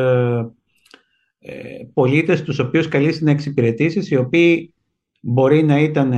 πολίτες τους οποίους καλείς να εξυπηρετήσεις, οι οποίοι μπορεί να ήταν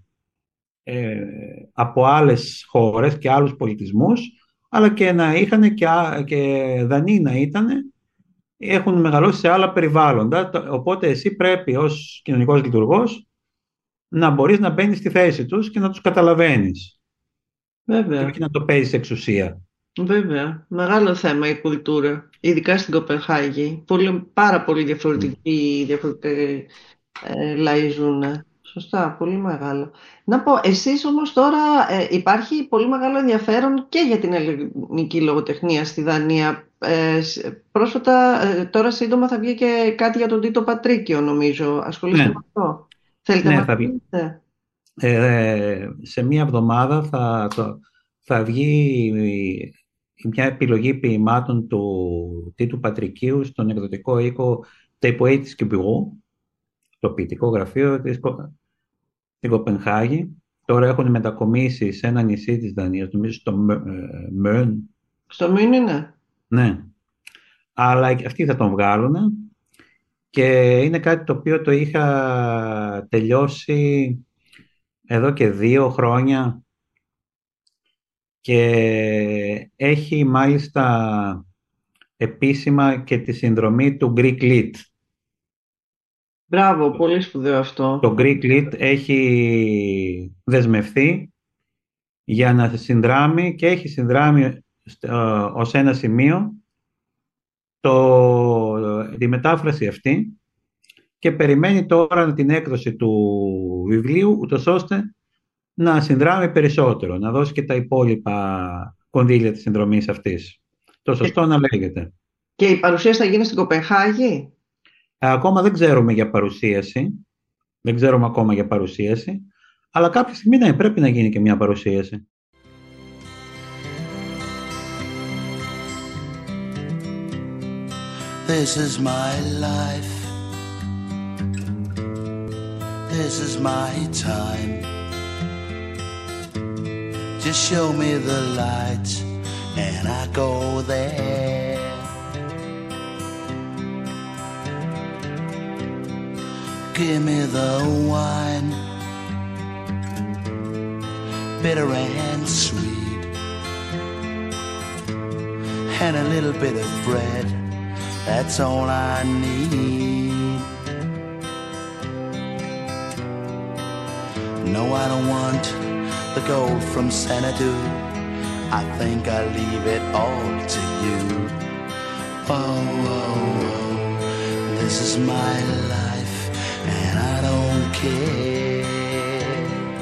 από άλλες χώρες και άλλους πολιτισμούς, αλλά και να είχαν και Δανείοι να ήταν, έχουν μεγαλώσει σε άλλα περιβάλλοντα, οπότε εσύ πρέπει ως κοινωνικός λειτουργός να μπορείς να μπαίνεις στη θέση τους και να τους καταλαβαίνεις και Βέβαια. όχι να το παίζεις εξουσία. Βέβαια. Μεγάλο θέμα η κουλτούρα, ειδικά στην Κοπενχάγη. Πάρα πολύ διαφορετικοί λαοί ζουν. Σωστά, πολύ μεγάλο. Να πω, εσείς όμως τώρα υπάρχει πολύ μεγάλο ενδιαφέρον και για την ελληνική λογοτεχνία στη Δανία. Πρόσφατα, τώρα σύντομα θα βγει και κάτι για τον Τίτο Πατρίκιο, νομίζω. Ασχολείστε Ναι, με αυτό. Θέλετε ναι, να θα βγει. πείτε? Σε μία εβδομάδα θα βγει μια επιλογή ποιημάτων του Τίτου Πατρικίου στον εκδοτικό οίκο Τεϊποέτης και Πηγού, το ποιητικό γραφείο στην Κοπενχάγη. Τώρα έχουν μετακομίσει σε ένα νησί της Δανίας, νομίζω στο Μön. Στο Μün είναι. Ναι, αλλά αυτοί θα τον βγάλουν και είναι κάτι το οποίο το είχα τελειώσει εδώ και 2 χρόνια και έχει μάλιστα επίσημα και τη συνδρομή του Greek Lit. Μπράβο, πολύ σπουδαίο αυτό. Το Greek Lit έχει δεσμευθεί για να συνδράμει και έχει συνδράμει ως ένα σημείο τη μετάφραση αυτή και περιμένει τώρα την έκδοση του βιβλίου ούτως ώστε να συνδράμει περισσότερο, να δώσει και τα υπόλοιπα κονδύλια της συνδρομής αυτής. Το σωστό να λέγεται. Και η παρουσίαση θα γίνει στην Κοπενχάγη? Ακόμα δεν ξέρουμε για παρουσίαση. Δεν ξέρουμε ακόμα για παρουσίαση. Αλλά κάποια στιγμή πρέπει να γίνει και μια παρουσίαση. This is my life. This is my time. Just show me the light and I go there. Give me the wine, bitter and sweet, and a little bit of bread, that's all I need. No, I don't want the gold from Xanadu, I think I'll leave it all to you. Oh, oh, oh, this is my life and I don't care.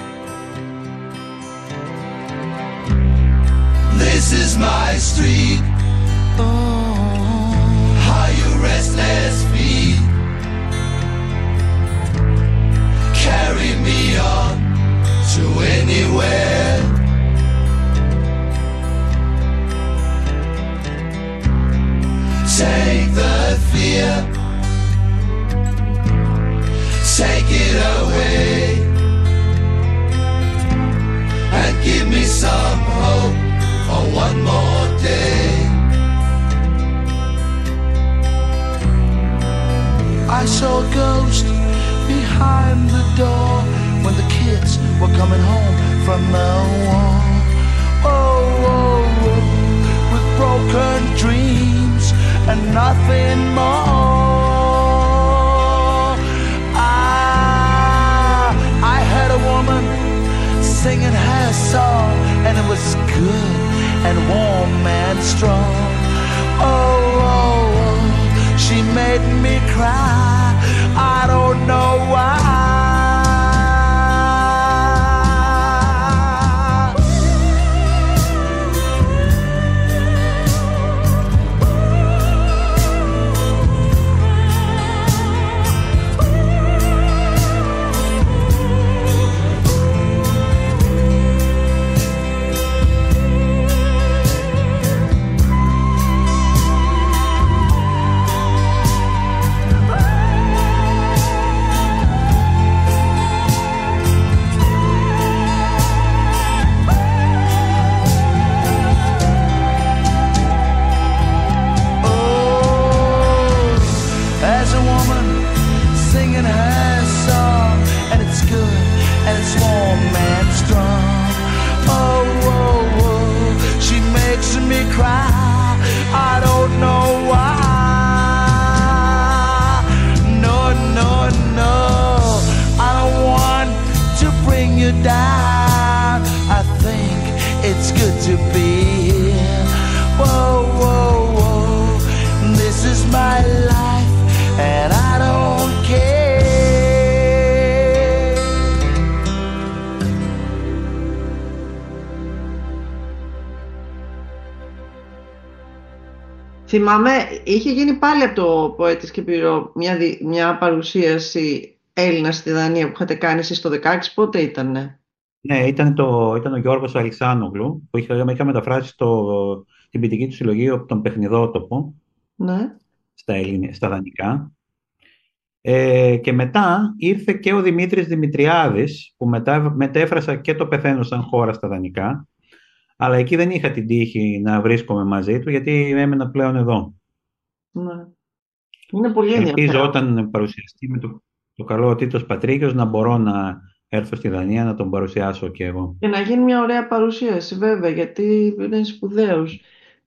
This is my street. Oh, are you restless feet? Carry me on to anywhere. Take the fear, take it away, and give me some hope for one more day. I saw a ghost behind the door when the kids were coming home from the war. Oh, oh, oh, with broken dreams and nothing more. I heard a woman singing her song and it was good and warm and strong. Oh, oh, oh, she made me cry, I don't know why. Θυμάμαι, είχε γίνει πάλι από το Ποέτης και Πυρό μια παρουσίαση Έλληνα στη Δανία που είχατε κάνει εσείς το 16, πότε ήτανε? Ναι, ήταν ο Γιώργος Αλεξάνογλου που είχα μεταφράσει την ποιητική του συλλογή από τον Παιχνιδότοπο Ναι. στα δανεικά. Και μετά ήρθε και ο Δημήτρης Δημητριάδης που μετέφρασα και το Πεθαίνω σαν χώρα στα δανεικά, αλλά εκεί δεν είχα την τύχη να βρίσκομαι μαζί του γιατί έμενα πλέον εδώ. Ναι. Είναι πολύ ενδιαφέρον. Ελπίζω όταν παρουσιαστεί με το καλό ο Τίτος Πατρίκιος να μπορώ να έρθω στη Δανία να τον παρουσιάσω και εγώ. Και να γίνει μια ωραία παρουσίαση βέβαια, γιατί είναι σπουδαίος.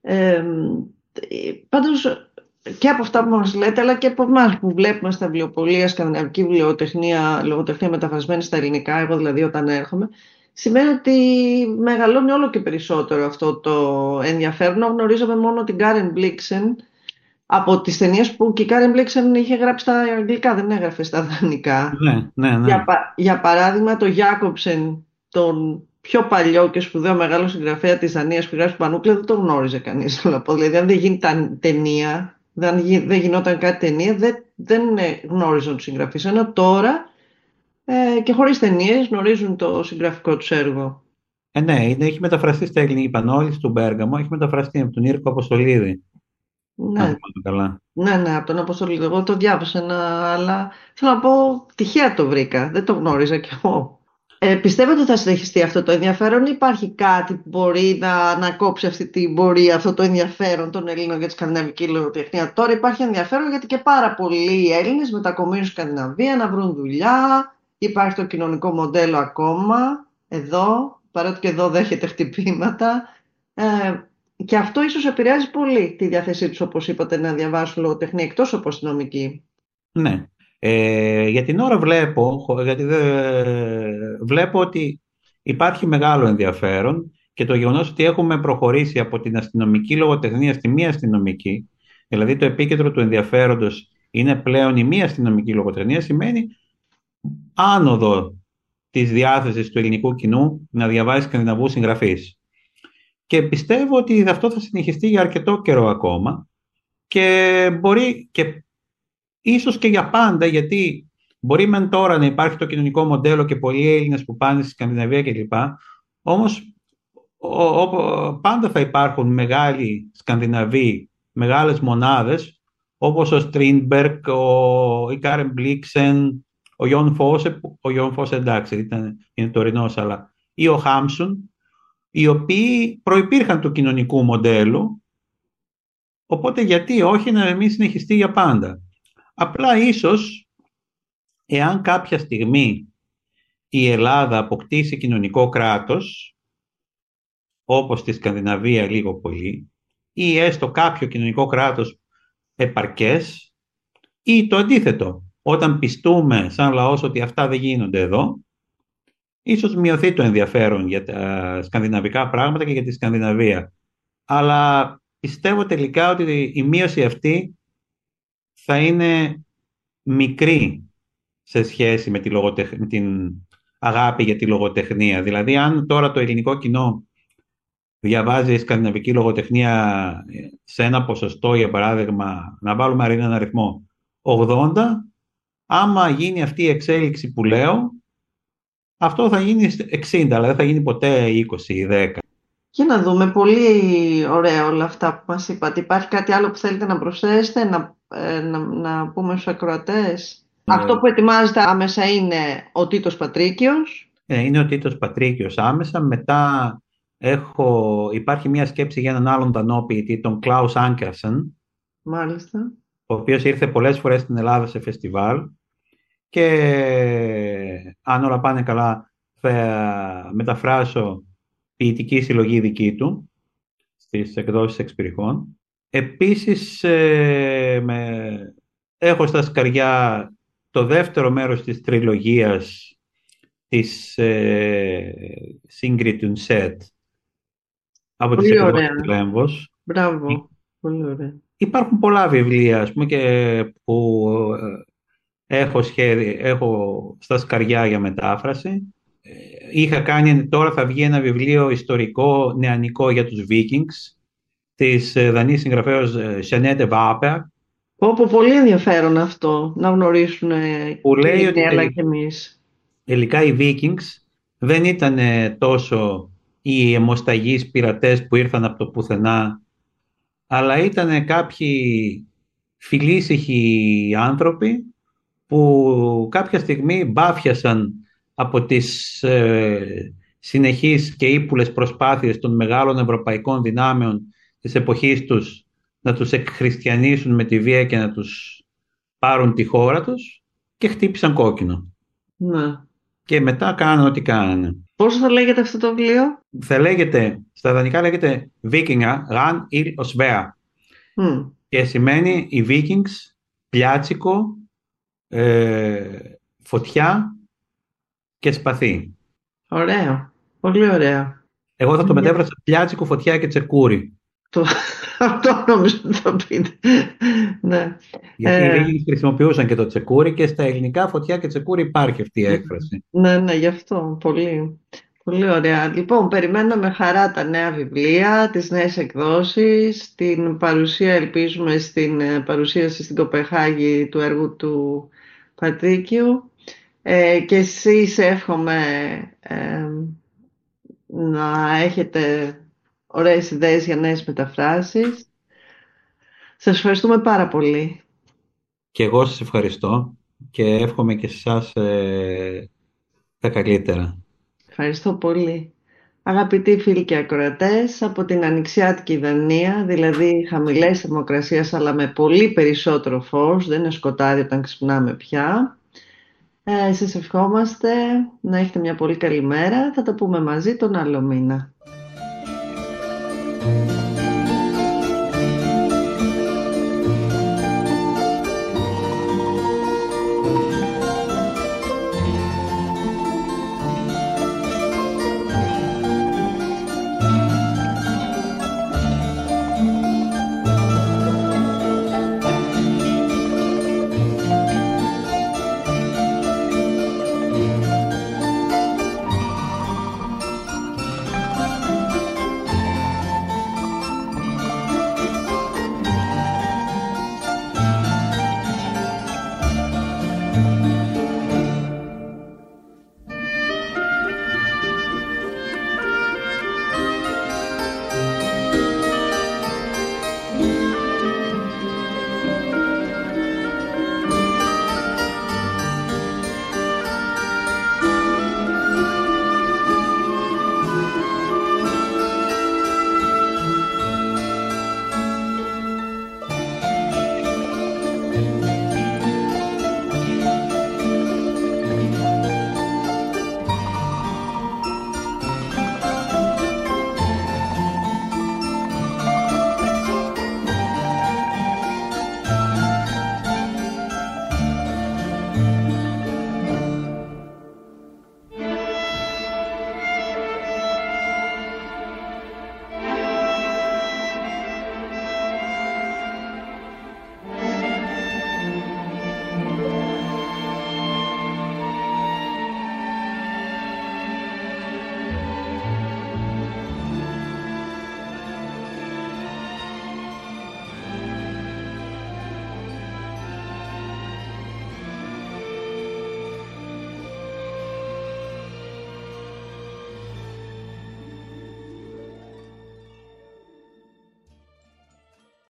Πάντως και από αυτά που μας λέτε, αλλά και από εμάς που βλέπουμε στα βιβλιοπωλεία, σκανδιναβική λογοτεχνία μεταφρασμένη στα ελληνικά, εγώ δηλαδή όταν έρχομαι, σημαίνει ότι μεγαλώνει όλο και περισσότερο αυτό το ενδιαφέρον. Γνωρίζαμε μόνο την Κάρεν Μπλίξεν από τις ταινίες που και η Κάρεν Μπλίξεν είχε γράψει στα αγγλικά, δεν έγραφε στα δανεικά. Ναι. Για παράδειγμα, το Γιάκοψεν, τον πιο παλιό και σπουδαίο μεγάλο συγγραφέα της Δανίας που γράφει Πανούκλα, δεν το γνώριζε κανείς. Δηλαδή, αν δεν γίνει ταινία, δεν γινόταν κάτι ταινία, δεν γνώριζαν τους συγγραφείς. Ενώ τώρα και χωρίς ταινίες γνωρίζουν το συγγραφικό τους έργο. Ναι, έχει μεταφραστεί στα ελληνικά. Η Πανόλης του Μπέργαμο έχει μεταφραστεί από τον Ήρκο Αποστολίδη. Ναι. Καλά. Ναι, από τον Αποστολίδη. Εγώ το διάβασα αλλά θέλω να πω, τυχαία το βρήκα. Δεν το γνώριζα κι εγώ. Πιστεύετε ότι θα συνεχιστεί αυτό το ενδιαφέρον ή υπάρχει κάτι που μπορεί να ανακόψει αυτή την πορεία, αυτό το ενδιαφέρον των Ελλήνων για τη σκανδιναβική λογοτεχνία? Τώρα υπάρχει ενδιαφέρον γιατί και πάρα πολλοί Έλληνες μετακομίζουν στη Σκανδιναβία να βρουν δουλειά. Υπάρχει το κοινωνικό μοντέλο ακόμα εδώ, παρότι και εδώ δέχεται χτυπήματα. Και αυτό ίσως επηρεάζει πολύ τη διάθεσή τους, όπως είπατε, να διαβάσουν λογοτεχνία εκτός από αστυνομική. Ναι. Για την ώρα βλέπω ότι υπάρχει μεγάλο ενδιαφέρον και το γεγονός ότι έχουμε προχωρήσει από την αστυνομική λογοτεχνία στη μη αστυνομική, δηλαδή το επίκεντρο του ενδιαφέροντος είναι πλέον η μη αστυνομική λογοτεχνία, σημαίνει άνοδο της διάθεσης του ελληνικού κοινού να διαβάσει σκανδιναβούς συγγραφείς. Και πιστεύω ότι αυτό θα συνεχιστεί για αρκετό καιρό ακόμα και μπορεί και ίσως και για πάντα, γιατί μπορεί μεν τώρα να υπάρχει το κοινωνικό μοντέλο και πολλοί Έλληνες που πάνε στη Σκανδιναβία κλπ. Όμως πάντα θα υπάρχουν μεγάλοι Σκανδιναβοί, μεγάλες μονάδες όπως ο Στρίνμπεργκ, η Κάρεν Μπλίξεν, ο Γιόν Φώσε εντάξει είναι τωρινός, αλλά ή ο Χάμσουν, οι οποίοι προϋπήρχαν του κοινωνικού μοντέλου, οπότε γιατί όχι να μην συνεχιστεί για πάντα. Απλά ίσως, εάν κάποια στιγμή η Ελλάδα αποκτήσει κοινωνικό κράτος, όπως στη Σκανδιναβία λίγο πολύ, ή έστω κάποιο κοινωνικό κράτος επαρκές, ή το αντίθετο, όταν πιστούμε σαν λαός ότι αυτά δεν γίνονται εδώ, ίσως μειωθεί το ενδιαφέρον για τα σκανδιναβικά πράγματα και για τη Σκανδιναβία. Αλλά πιστεύω τελικά ότι η μείωση αυτή θα είναι μικρή σε σχέση με την αγάπη για τη λογοτεχνία. Δηλαδή, αν τώρα το ελληνικό κοινό διαβάζει σκανδιναβική λογοτεχνία σε ένα ποσοστό, για παράδειγμα, να βάλουμε ένα αριθμό 80, άμα γίνει αυτή η εξέλιξη που λέω, αυτό θα γίνει 60, αλλά δεν θα γίνει ποτέ 20 ή 10. Και να δούμε, πολύ ωραία όλα αυτά που μας είπατε. Υπάρχει κάτι άλλο που θέλετε να προσθέσετε, να πούμε στους ακροατές? Αυτό που ετοιμάζεται άμεσα είναι ο Τίτος Πατρίκιος. Είναι ο Τίτος Πατρίκιος άμεσα. Μετά υπάρχει μια σκέψη για έναν άλλον δανό ποιητή, τον Κλάους Άνκερσεν. Μάλιστα. Ο οποίος ήρθε πολλές φορές στην Ελλάδα σε φεστιβάλ και αν όλα πάνε καλά θα μεταφράσω ποιητική συλλογή δική του στις εκδόσεις Εξπυριχών. Επίσης έχω στα σκαριά το δεύτερο μέρος της τριλογίας της Sigrid Undset από τις εκδόσεις Λέμβος. Μπράβο, πολύ ωραία. Υπάρχουν πολλά βιβλία, ας πούμε, που έχω στα σκαριά για μετάφραση. Τώρα θα βγει ένα βιβλίο ιστορικό νεανικό για τους Vikings της Δανής συγγραφέως Jeanette Βάπερ, Όπου πολύ ενδιαφέρον αυτό, να γνωρίσουν που και λέει οι ότι αλλά και εμείς. τελικά οι Vikings δεν ήταν τόσο οι αιμοσταγείς πειρατές που ήρθαν από το πουθενά, αλλά ήταν κάποιοι φιλήσυχοι άνθρωποι που κάποια στιγμή μπάφιασαν από τις συνεχείς και ύπουλες προσπάθειες των μεγάλων ευρωπαϊκών δυνάμεων της εποχής τους να τους εκχριστιανίσουν με τη βία και να τους πάρουν τη χώρα τους και χτύπησαν κόκκινο. Ναι. Και μετά κάνανε ό,τι κάνανε. Πώς θα λέγεται αυτό το βιβλίο? Θα λέγεται, στα δανεικά λέγεται Vikinga, Ran il Osvea. Και σημαίνει οι Vikings, πλιάτσικο, φωτιά και σπαθί. Ωραίο. Πολύ ωραίο. Εγώ θα το μετέφρασα πλιάτσικο, φωτιά και τσεκούρι. Αυτό νομίζω ότι θα πείτε. Ναι. Γιατί οι Vikings χρησιμοποιούσαν και το τσεκούρι και στα ελληνικά φωτιά και τσεκούρι υπάρχει αυτή η έκφραση. Ναι, γι' αυτό. Πολύ. Πολύ ωραία. Λοιπόν, περιμένουμε με χαρά τα νέα βιβλία, τις νέες εκδόσεις, την παρουσία, ελπίζουμε, στην παρουσίαση στην Κοπεχάγη του έργου του Πατρίκιου. Και εσείς εύχομαι να έχετε ωραίες ιδέες για νέες μεταφράσεις. Σας ευχαριστούμε πάρα πολύ. Και εγώ σας ευχαριστώ και εύχομαι και σε εσάς τα καλύτερα. Ευχαριστώ πολύ. Αγαπητοί φίλοι και ακροατές, από την ανοιξιάτικη Δανία, δηλαδή χαμηλές θερμοκρασίας αλλά με πολύ περισσότερο φως, δεν είναι σκοτάδι όταν ξυπνάμε πια, σας ευχόμαστε να έχετε μια πολύ καλή μέρα. Θα τα πούμε μαζί τον άλλο μήνα.